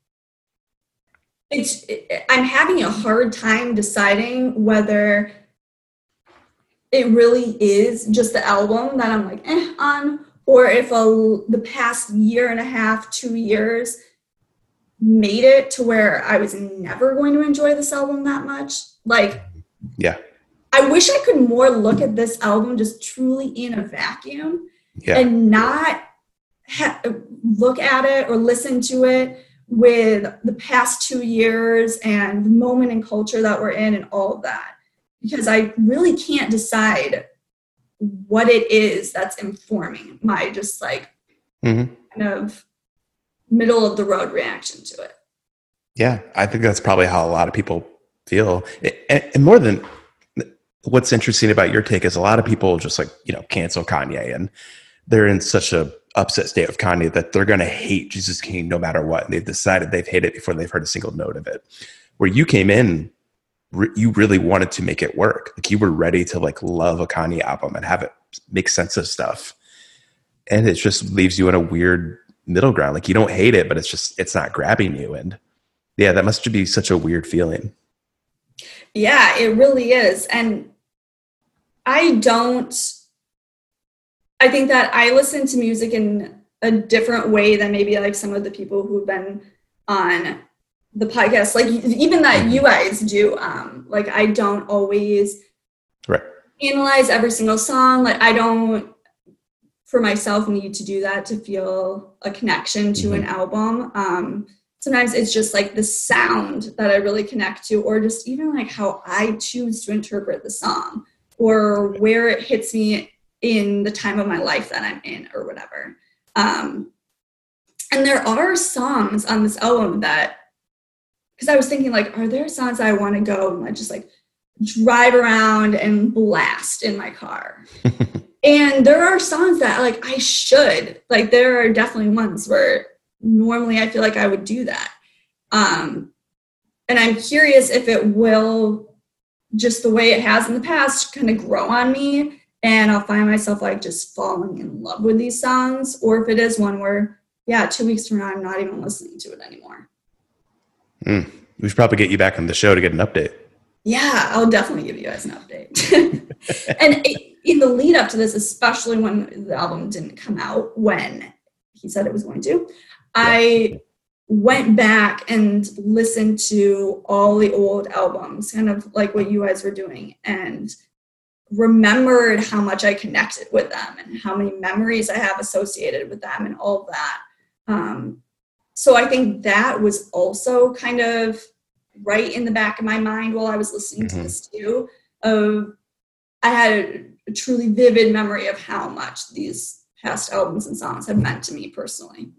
I'm having a hard time deciding whether it really is just the album that I'm like, on, or if the past year and a half, 2 years made it to where I was never going to enjoy this album that much. Like, yeah, I wish I could more look at this album just truly in a vacuum and not look at it or listen to it with the past 2 years and the moment in culture that we're in and all of that. Because I really can't decide what it is that's informing my just like kind of middle of the road reaction to it. Yeah, I think that's probably how a lot of people feel. And more than what's interesting about your take is a lot of people just like, cancel Kanye, and they're in such a upset state of Kanye that they're going to hate Jesus King no matter what. And they've decided they've hated it before they've heard a single note of it. Where you came in, you really wanted to make it work. Like you were ready to like love a Kanye album and have it make sense of stuff. And it just leaves you in a weird middle ground. Like you don't hate it, but it's not grabbing you. And yeah, that must be such a weird feeling. Yeah, it really is. And I think that I listen to music in a different way than maybe like some of the people who've been on the podcast, like even that you guys do. Like I don't always analyze every single song. Like I don't, for myself, need to do that to feel a connection to an album. Sometimes it's just like the sound that I really connect to, or just even like how I choose to interpret the song, or where it hits me in the time of my life that I'm in, or whatever. And there are songs on this album that, because I was thinking like, are there songs I want to go and like just like drive around and blast in my car? And there are songs that like I should, like there are definitely ones where normally I feel like I would do that. And I'm curious if it will, just the way it has in the past, kind of grow on me, and I'll find myself like just falling in love with these songs, or if it is one where, 2 weeks from now, I'm not even listening to it anymore. We should probably get you back on the show to get an update. Yeah, I'll definitely give you guys an update. And in the lead up to this, especially when the album didn't come out when he said it was going to, I went back and listened to all the old albums, kind of like what you guys were doing, and remembered how much I connected with them and how many memories I have associated with them and all of that. So I think that was also kind of right in the back of my mind while I was listening to this too. I had a truly vivid memory of how much these past albums and songs have meant to me personally.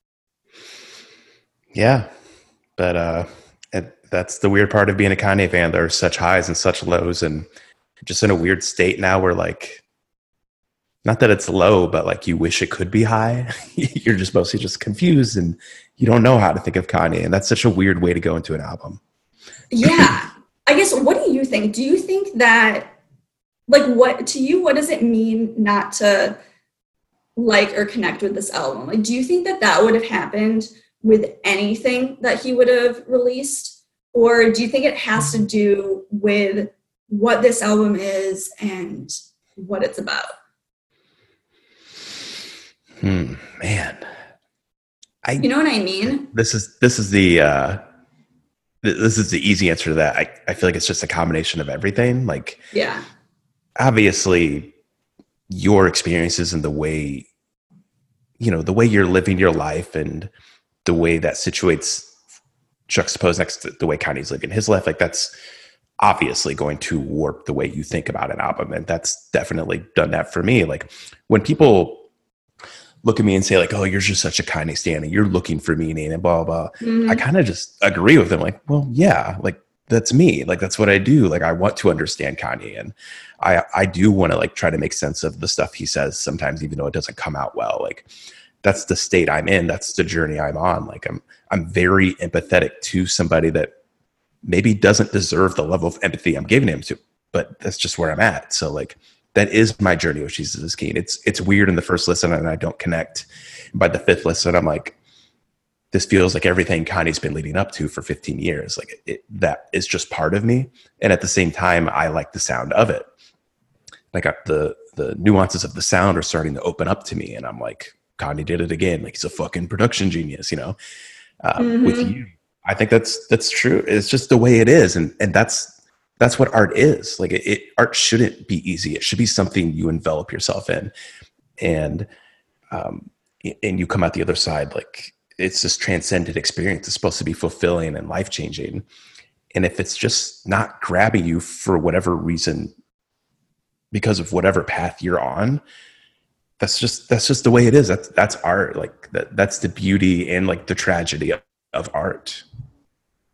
Yeah, but that's the weird part of being a Kanye fan. There are such highs and such lows, and just in a weird state now where like, not that it's low, but like you wish it could be high. You're just mostly just confused and you don't know how to think of Kanye. And that's such a weird way to go into an album. Yeah. I guess, what do you think? Do you think that, like, what does it mean not to like or connect with this album? Like, do you think that would have happened with anything that he would have released? Or do you think it has to do with what this album is and what it's about? Man, you know what I mean? This is the easy answer to that. I feel like it's just a combination of everything. Like, yeah, obviously your experiences and the way you're living your life and the way that situates juxtaposed next to the way Kanye's living his life, like that's obviously going to warp the way you think about an album. And that's definitely done that for me. Like when people look at me and say like, oh, you're just such a Kanye stan and you're looking for meaning and blah, blah, blah. I kind of just agree with them. Like, well, yeah, like that's me. Like, that's what I do. Like, I want to understand Kanye, and I do want to like try to make sense of the stuff he says sometimes, even though it doesn't come out well. Like, that's the state I'm in. That's the journey I'm on. Like, I'm very empathetic to somebody that maybe doesn't deserve the level of empathy I'm giving him to, but that's just where I'm at. So like, that is my journey with Jesus is King. It's weird in the first listen and I don't connect. By the fifth listen, I'm like, this feels like everything Kanye's been leading up to for 15 years. Like that is just part of me. And at the same time, I like the sound of it. Like the nuances of the sound are starting to open up to me. And I'm like, Kanye did it again. Like he's a fucking production genius, you know? With you, I think that's true. It's just the way it is. And that's what art is. Like art shouldn't be easy. It should be something you envelop yourself in, and you come out the other side. Like it's this transcendent experience. It's supposed to be fulfilling and life-changing. And if it's just not grabbing you for whatever reason, because of whatever path you're on, that's just the way it is. That's art. Like that's the beauty and like the tragedy of art.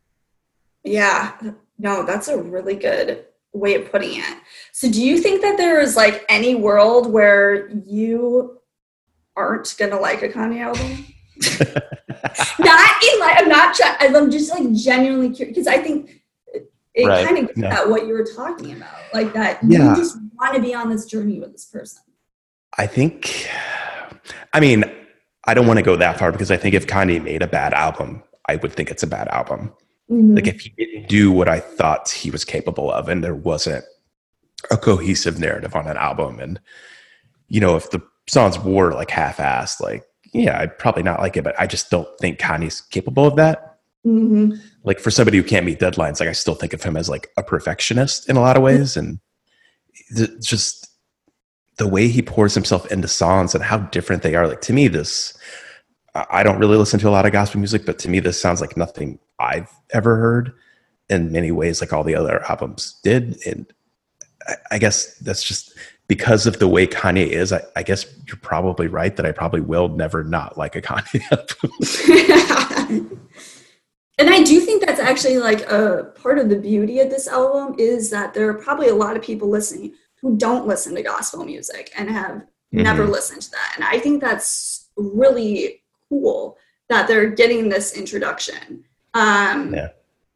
Yeah, no, that's a really good way of putting it. So do you think that there is like any world where you aren't gonna like a Kanye album? Not in like, I'm just like genuinely curious, because I think it kind of gets at what you were talking about, like that you just want to be on this journey with this person. I mean, I don't want to go that far, because I think if Kanye made a bad album, I would think it's a bad album. Mm-hmm. Like if he didn't do what I thought he was capable of, and there wasn't a cohesive narrative on an album, and if the songs were like half-assed, like I'd probably not like it, but I just don't think Kanye's capable of that. Mm-hmm. Like for somebody who can't meet deadlines, like I still think of him as like a perfectionist in a lot of ways, and just the way he pours himself into songs and how different they are. Like to me, I don't really listen to a lot of gospel music, but to me, this sounds like nothing I've ever heard in many ways, like all the other albums did. And I guess that's just because of the way Kanye is. I guess you're probably right that I probably will never not like a Kanye album. And I do think that's actually like a part of the beauty of this album, is that there are probably a lot of people listening who don't listen to gospel music and have never listened to that. And I think that's really cool that they're getting this introduction. And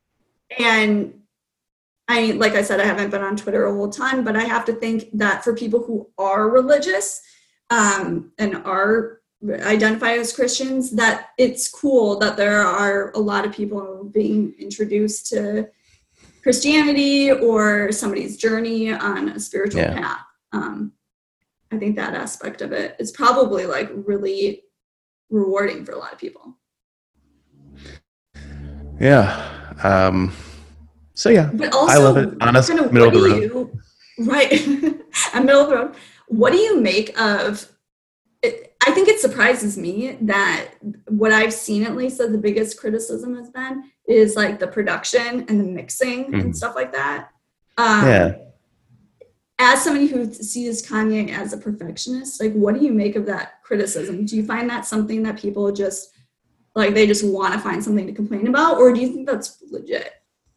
I, like I said, I haven't been on Twitter a whole ton, but I have to think that for people who are religious and are identify as Christians, that it's cool that there are a lot of people being introduced to Christianity or somebody's journey on a spiritual path. I think that aspect of it is probably like really rewarding for a lot of people. So yeah, but also, I love it. Honest, kind of, middle of the road. Right. I'm middle of the road. What do you make of it? I think it surprises me that what I've seen, at least, that the biggest criticism has been is like the production and the mixing and stuff like that. As somebody who sees Kanye as a perfectionist, like, what do you make of that criticism? Do you find that something that people just like, they just want to find something to complain about, or do you think that's legit?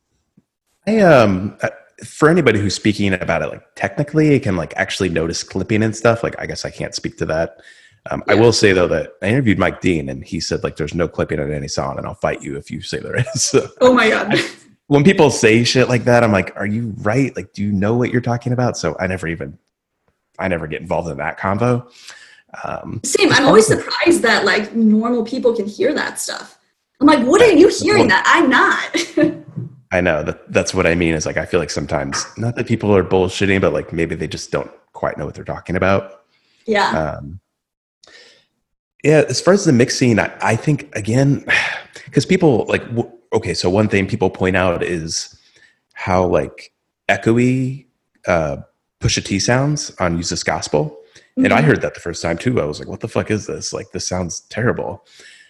For anybody who's speaking about it, like technically, it can like actually notice clipping and stuff. Like, I guess I can't speak to that. I will say though that I interviewed Mike Dean, and he said like, there's no clipping on any song, and I'll fight you if you say there is. So, oh my God. When people say shit like that, I'm like, are you right? Like, do you know what you're talking about? So I never get involved in that convo. Same. I'm always surprised that like normal people can hear that stuff. I'm like, what are you hearing that I'm not? I know that's what I mean, is like, I feel like sometimes, not that people are bullshitting, but like maybe they just don't quite know what they're talking about. Yeah. As far as the mixing, I think, again, because people like, okay, so one thing people point out is how like echoey Pusha T sounds on Use This Gospel. Mm-hmm. And I heard that the first time too. I was like, what the fuck is this? Like, this sounds terrible.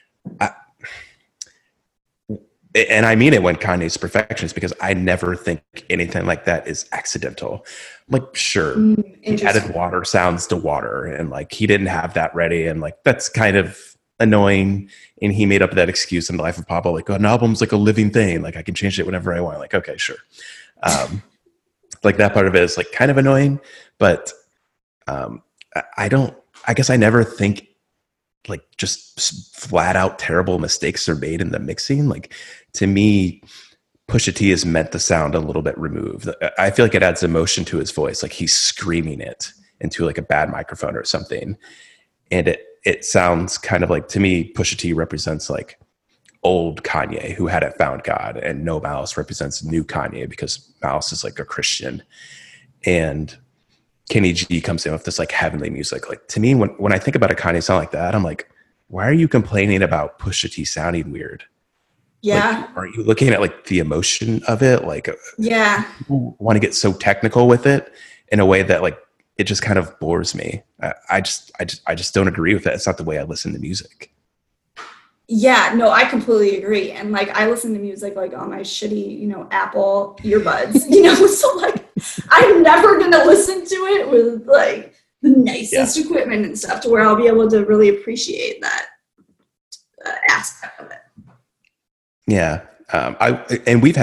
And I mean it when Kanye's perfectionist, because I never think anything like that is accidental. Like, sure, he added water sounds to water, and like he didn't have that ready, and like that's kind of annoying. And he made up that excuse in The Life of Pablo, like, oh, an album's like a living thing, like I can change it whenever I want. Like, okay, sure. Like that part of it is like kind of annoying, but I guess I never think like just flat out terrible mistakes are made in the mixing. Like, to me, Pusha T is meant to sound a little bit removed. I feel like it adds emotion to his voice. Like he's screaming it into like a bad microphone or something. And it sounds kind of like, to me, Pusha T represents like old Kanye who hadn't found God, and No Malice represents new Kanye because Malice is like a Christian. And Kenny G comes in with this like heavenly music. Like, to me, when I think about a Kanye song like that, I'm like, why are you complaining about Pusha T sounding weird? Yeah. Like, are you looking at like the emotion of it? Like, yeah, people want to get so technical with it in a way that like it just kind of bores me. I just don't agree with that. It's not the way I listen to music. Yeah, no, I completely agree. And like, I listen to music like on my shitty, Apple earbuds, so like, I'm never going to listen to it with like the nicest equipment and stuff, to where I'll be able to really appreciate that aspect of it. Yeah. And we've had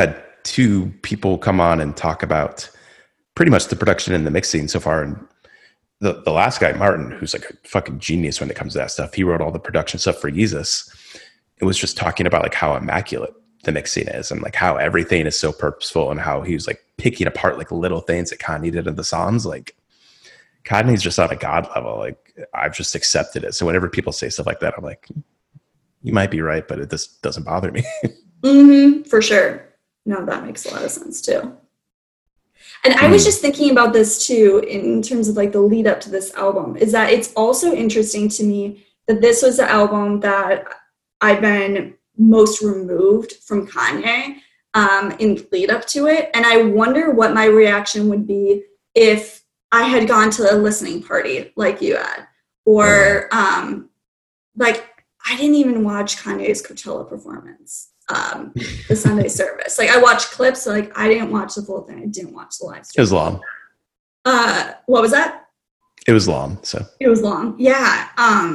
two people come on and talk about pretty much the production and the mixing so far. And the last guy, Martin, who's like a fucking genius when it comes to that stuff, he wrote all the production stuff for Yeezus. It was just talking about like how immaculate the mixing is and like how everything is so purposeful and how he was like picking apart like little things that Kanye did in the songs. Like Kanye's just on a God level. Like I've just accepted it. So whenever people say stuff like that, I'm like, you might be right, but it just doesn't bother me. For sure. No, that makes a lot of sense too. And I was just thinking about this too, in terms of like the lead up to this album, is that it's also interesting to me that this was the album that I've been most removed from Kanye in lead up to it. And I wonder what my reaction would be if I had gone to a listening party like you had, or like I didn't even watch Kanye's Coachella performance, the Sunday service. Like I watched clips, so like I didn't watch the full thing. I didn't watch the live stream. It was long. What was that? It was long. So it was long. Yeah.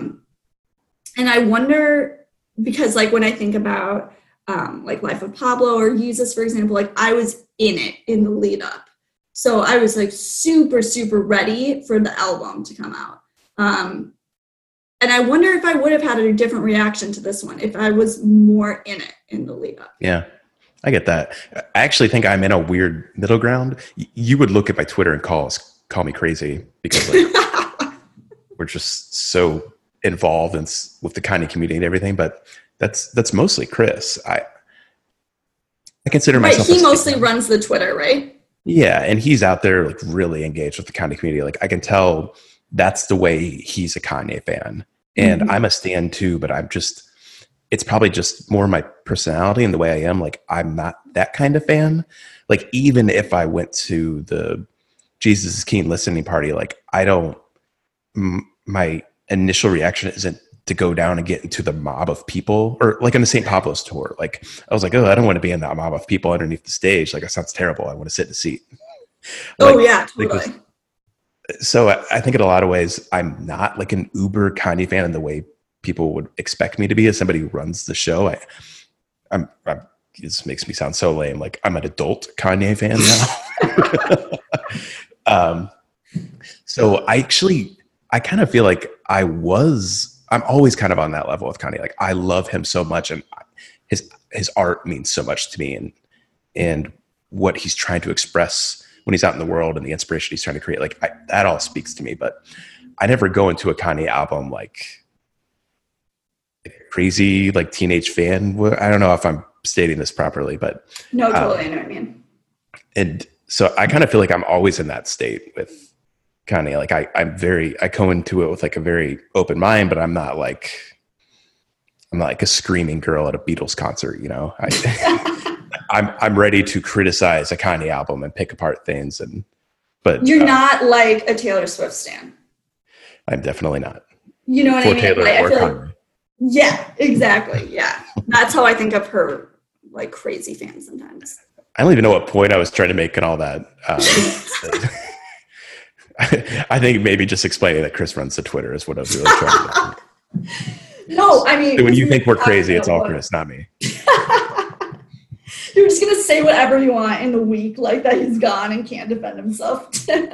And I wonder, because like when I think about like Life of Pablo or Yeezus, for example, like I was in it in the lead up. So I was like super, super ready for the album to come out. And I wonder if I would have had a different reaction to this one if I was more in it in the lead up. Yeah, I get that. I actually think I'm in a weird middle ground. You would look at my Twitter and call me crazy because like, we're just so involved with the Kanye community and everything. But that's mostly Chris. I consider myself. He mostly runs the Twitter, right? Yeah, and he's out there like really engaged with the Kanye community. Like I can tell that's the way he's a Kanye fan. And I'm a stan too, but it's probably just more my personality and the way I am. Like I'm not that kind of fan. Like even if I went to the Jesus is King listening party, like my initial reaction isn't to go down and get into the mob of people, or like on the St. Pablo's tour. Like I was like, oh, I don't want to be in that mob of people underneath the stage. Like that sounds terrible. I want to sit in a seat. Like, oh yeah, totally. So I think in a lot of ways, I'm not like an uber Kanye fan in the way people would expect me to be as somebody who runs the show. This makes me sound so lame. Like I'm an adult Kanye fan now. So I kind of feel like I'm always kind of on that level with Kanye. Like I love him so much, and his art means so much to me, and what he's trying to express when he's out in the world and the inspiration he's trying to create, like that all speaks to me. But I never go into a Kanye album like a crazy like teenage fan. I don't know if I'm stating this properly, but no, totally, I know what I mean. And so I kind of feel like I'm always in that state with Kanye. Like I go into it with like a very open mind, but I'm not like a screaming girl at a Beatles concert, you know. I'm ready to criticize a Kanye album and pick apart things, but you're not like a Taylor Swift stan. I'm definitely not. You know what I mean? Taylor like, or Kanye. Yeah, exactly. Yeah, that's how I think of her, like crazy fans sometimes. I don't even know what point I was trying to make and all that. I think maybe just explaining that Chris runs the Twitter is what I was really trying to do. No, I mean, so when you think we're crazy, it's all Chris, not me. You're just going to say whatever you want in the week, like that he's gone and can't defend himself.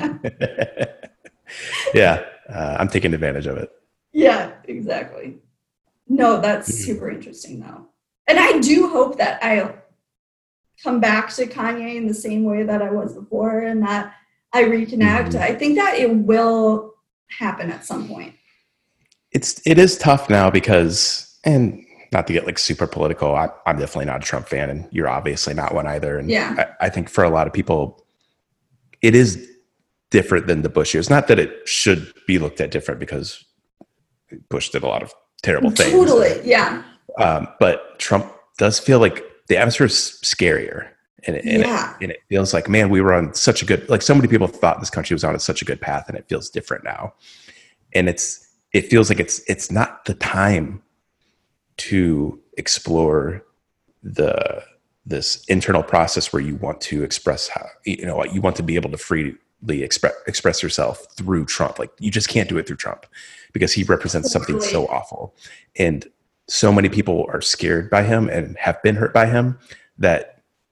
Yeah, I'm taking advantage of it. Yeah, exactly. No, that's super interesting, though. And I do hope that I'll come back to Kanye in the same way that I was before and that I reconnect. I think that it will happen at some point. It is tough now because, and not to get like super political, I'm definitely not a Trump fan, and you're obviously not one either. And yeah. I think for a lot of people, it is different than the Bush years. Not that it should be looked at different because Bush did a lot of terrible things. Totally, yeah. But Trump does feel like the atmosphere is scarier. And it feels like, man, we were on such a good, like so many people thought this country was on such a good path, and it feels different now. And it feels like it's not the time to explore this internal process where you want to express how, you know, you want to be able to freely express yourself through Trump. Like you just can't do it through Trump because he represents something so awful. And so many people are scared by him and have been hurt by him that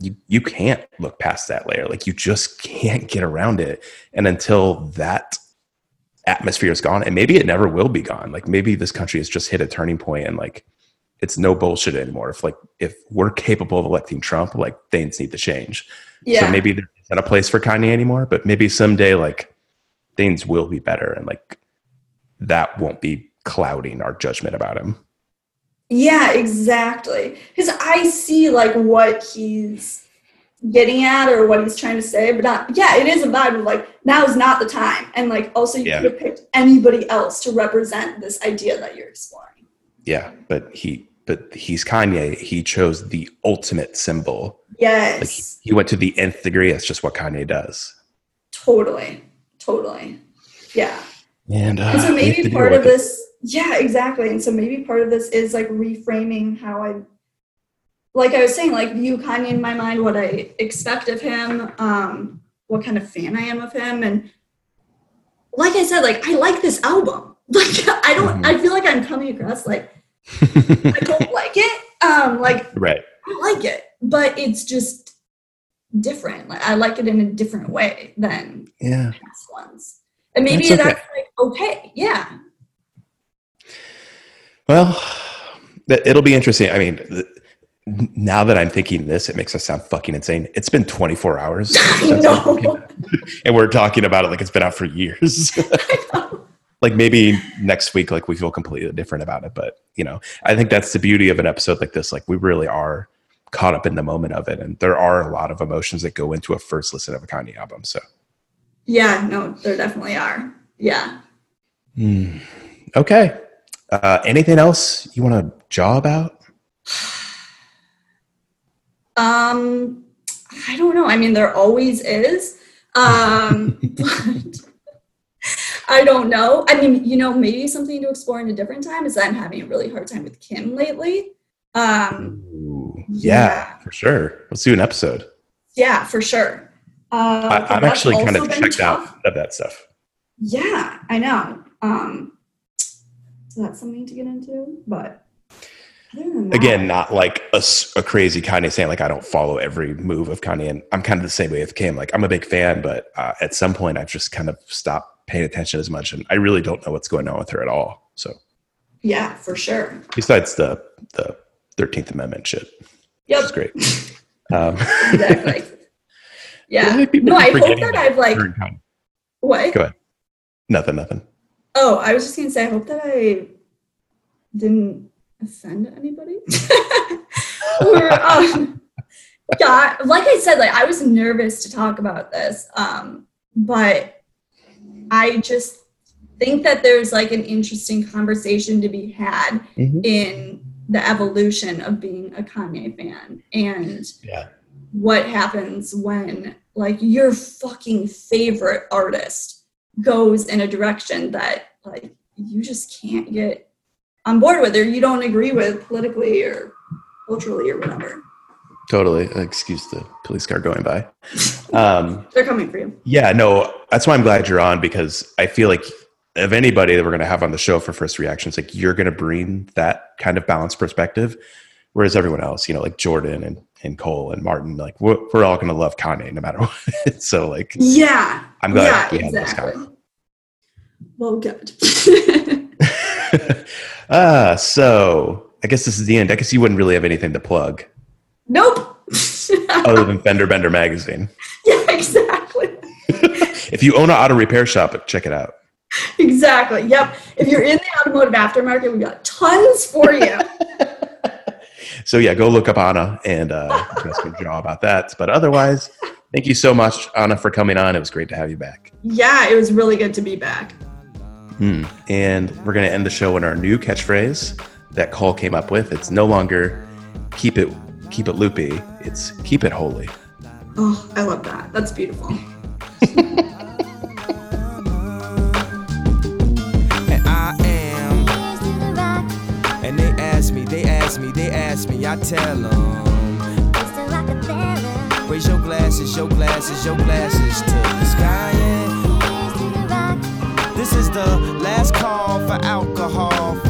you can't look past that layer. Like, you just can't get around it. And until that atmosphere is gone, and maybe it never will be gone. Like, maybe this country has just hit a turning point and like, it's no bullshit anymore. If we're capable of electing Trump, like, things need to change. Yeah. So maybe there isn't a place for Kanye anymore, but maybe someday like things will be better, and like that won't be clouding our judgment about him. Yeah, exactly. Because I see like what he's getting at or what he's trying to say, but it is a vibe of like, now is not the time. And like, also you could have picked anybody else to represent this idea that you're exploring. Yeah, but he's Kanye. He chose the ultimate symbol. Yes. Like, he went to the nth degree. That's just what Kanye does. Totally. Yeah. And so maybe part of this, yeah, exactly. And so maybe part of this is like reframing how like I was saying, like, view Kanye in my mind, what I expect of him, what kind of fan I am of him. And like I said, like, I like this album. Like, I feel like I'm coming across like, I don't like it. Right. I like it, but it's just different. Like, I like it in a different way than past ones. And maybe that's like, okay. Yeah. Well, it'll be interesting. I mean, now that I'm thinking this, it makes us sound fucking insane. It's been 24 hours. And we're talking about it like it's been out for years. Like, maybe next week, like, we feel completely different about it. But, you know, I think that's the beauty of an episode like this. Like, we really are caught up in the moment of it. And there are a lot of emotions that go into a first listen of a Kanye album. So. Yeah, no, there definitely are. Yeah. Okay. Anything else you want to jaw about? I don't know. I mean, there always is. But I don't know. I mean, you know, maybe something to explore in a different time is that I'm having a really hard time with Kim lately. Yeah, for sure. Let's do an episode. Yeah, for sure. I'm actually kind of checked out of that stuff. Yeah, I know. So that's something to get into, but again, not like a crazy Kanye saying like, I don't follow every move of Kanye, and I'm kind of the same way with Kim. Like, I'm a big fan, but at some point I've just kind of stopped paying attention as much, and I really don't know what's going on with her at all. So yeah, for sure. Besides the 13th Amendment shit. Yep. Which is great. Exactly. Yeah. No, I hope that I've like. What? Go ahead. Nothing. Oh, I was just gonna say, I hope that I didn't offend anybody. Or, yeah, like I said, like, I was nervous to talk about this, but I just think that there's like an interesting conversation to be had in the evolution of being a Kanye fan, and what happens when like your fucking favorite artist goes in a direction that like you just can't get on board with, or you don't agree with politically or culturally or whatever. Totally. Excuse the police car going by. They're coming for you. Yeah, no, that's why I'm glad you're on, because I feel like of anybody that we're going to have on the show for First Reactions, like, you're going to bring that kind of balanced perspective, whereas everyone else, you know, like Jordan and Cole and Martin, like, we're all going to love Kanye no matter what. So like, yeah, I'm glad we exactly. had this guy. Well, good. So I guess this is the end. I guess you wouldn't really have anything to plug. Nope. Other than Fender Bender magazine. Yeah, exactly. If you own an auto repair shop, check it out. Exactly. Yep. If you're in the automotive aftermarket, we got tons for you. So yeah, go look up Anna and ask her jaw about that. But otherwise, thank you so much, Anna, for coming on. It was great to have you back. Yeah, it was really good to be back. And we're going to end the show in our new catchphrase that Cole came up with. It's no longer keep it loopy. It's keep it holy. Oh, I love that. That's beautiful. And I am. And they ask me, I tell them. Raise your glasses to the sky. This is the last call for alcohol.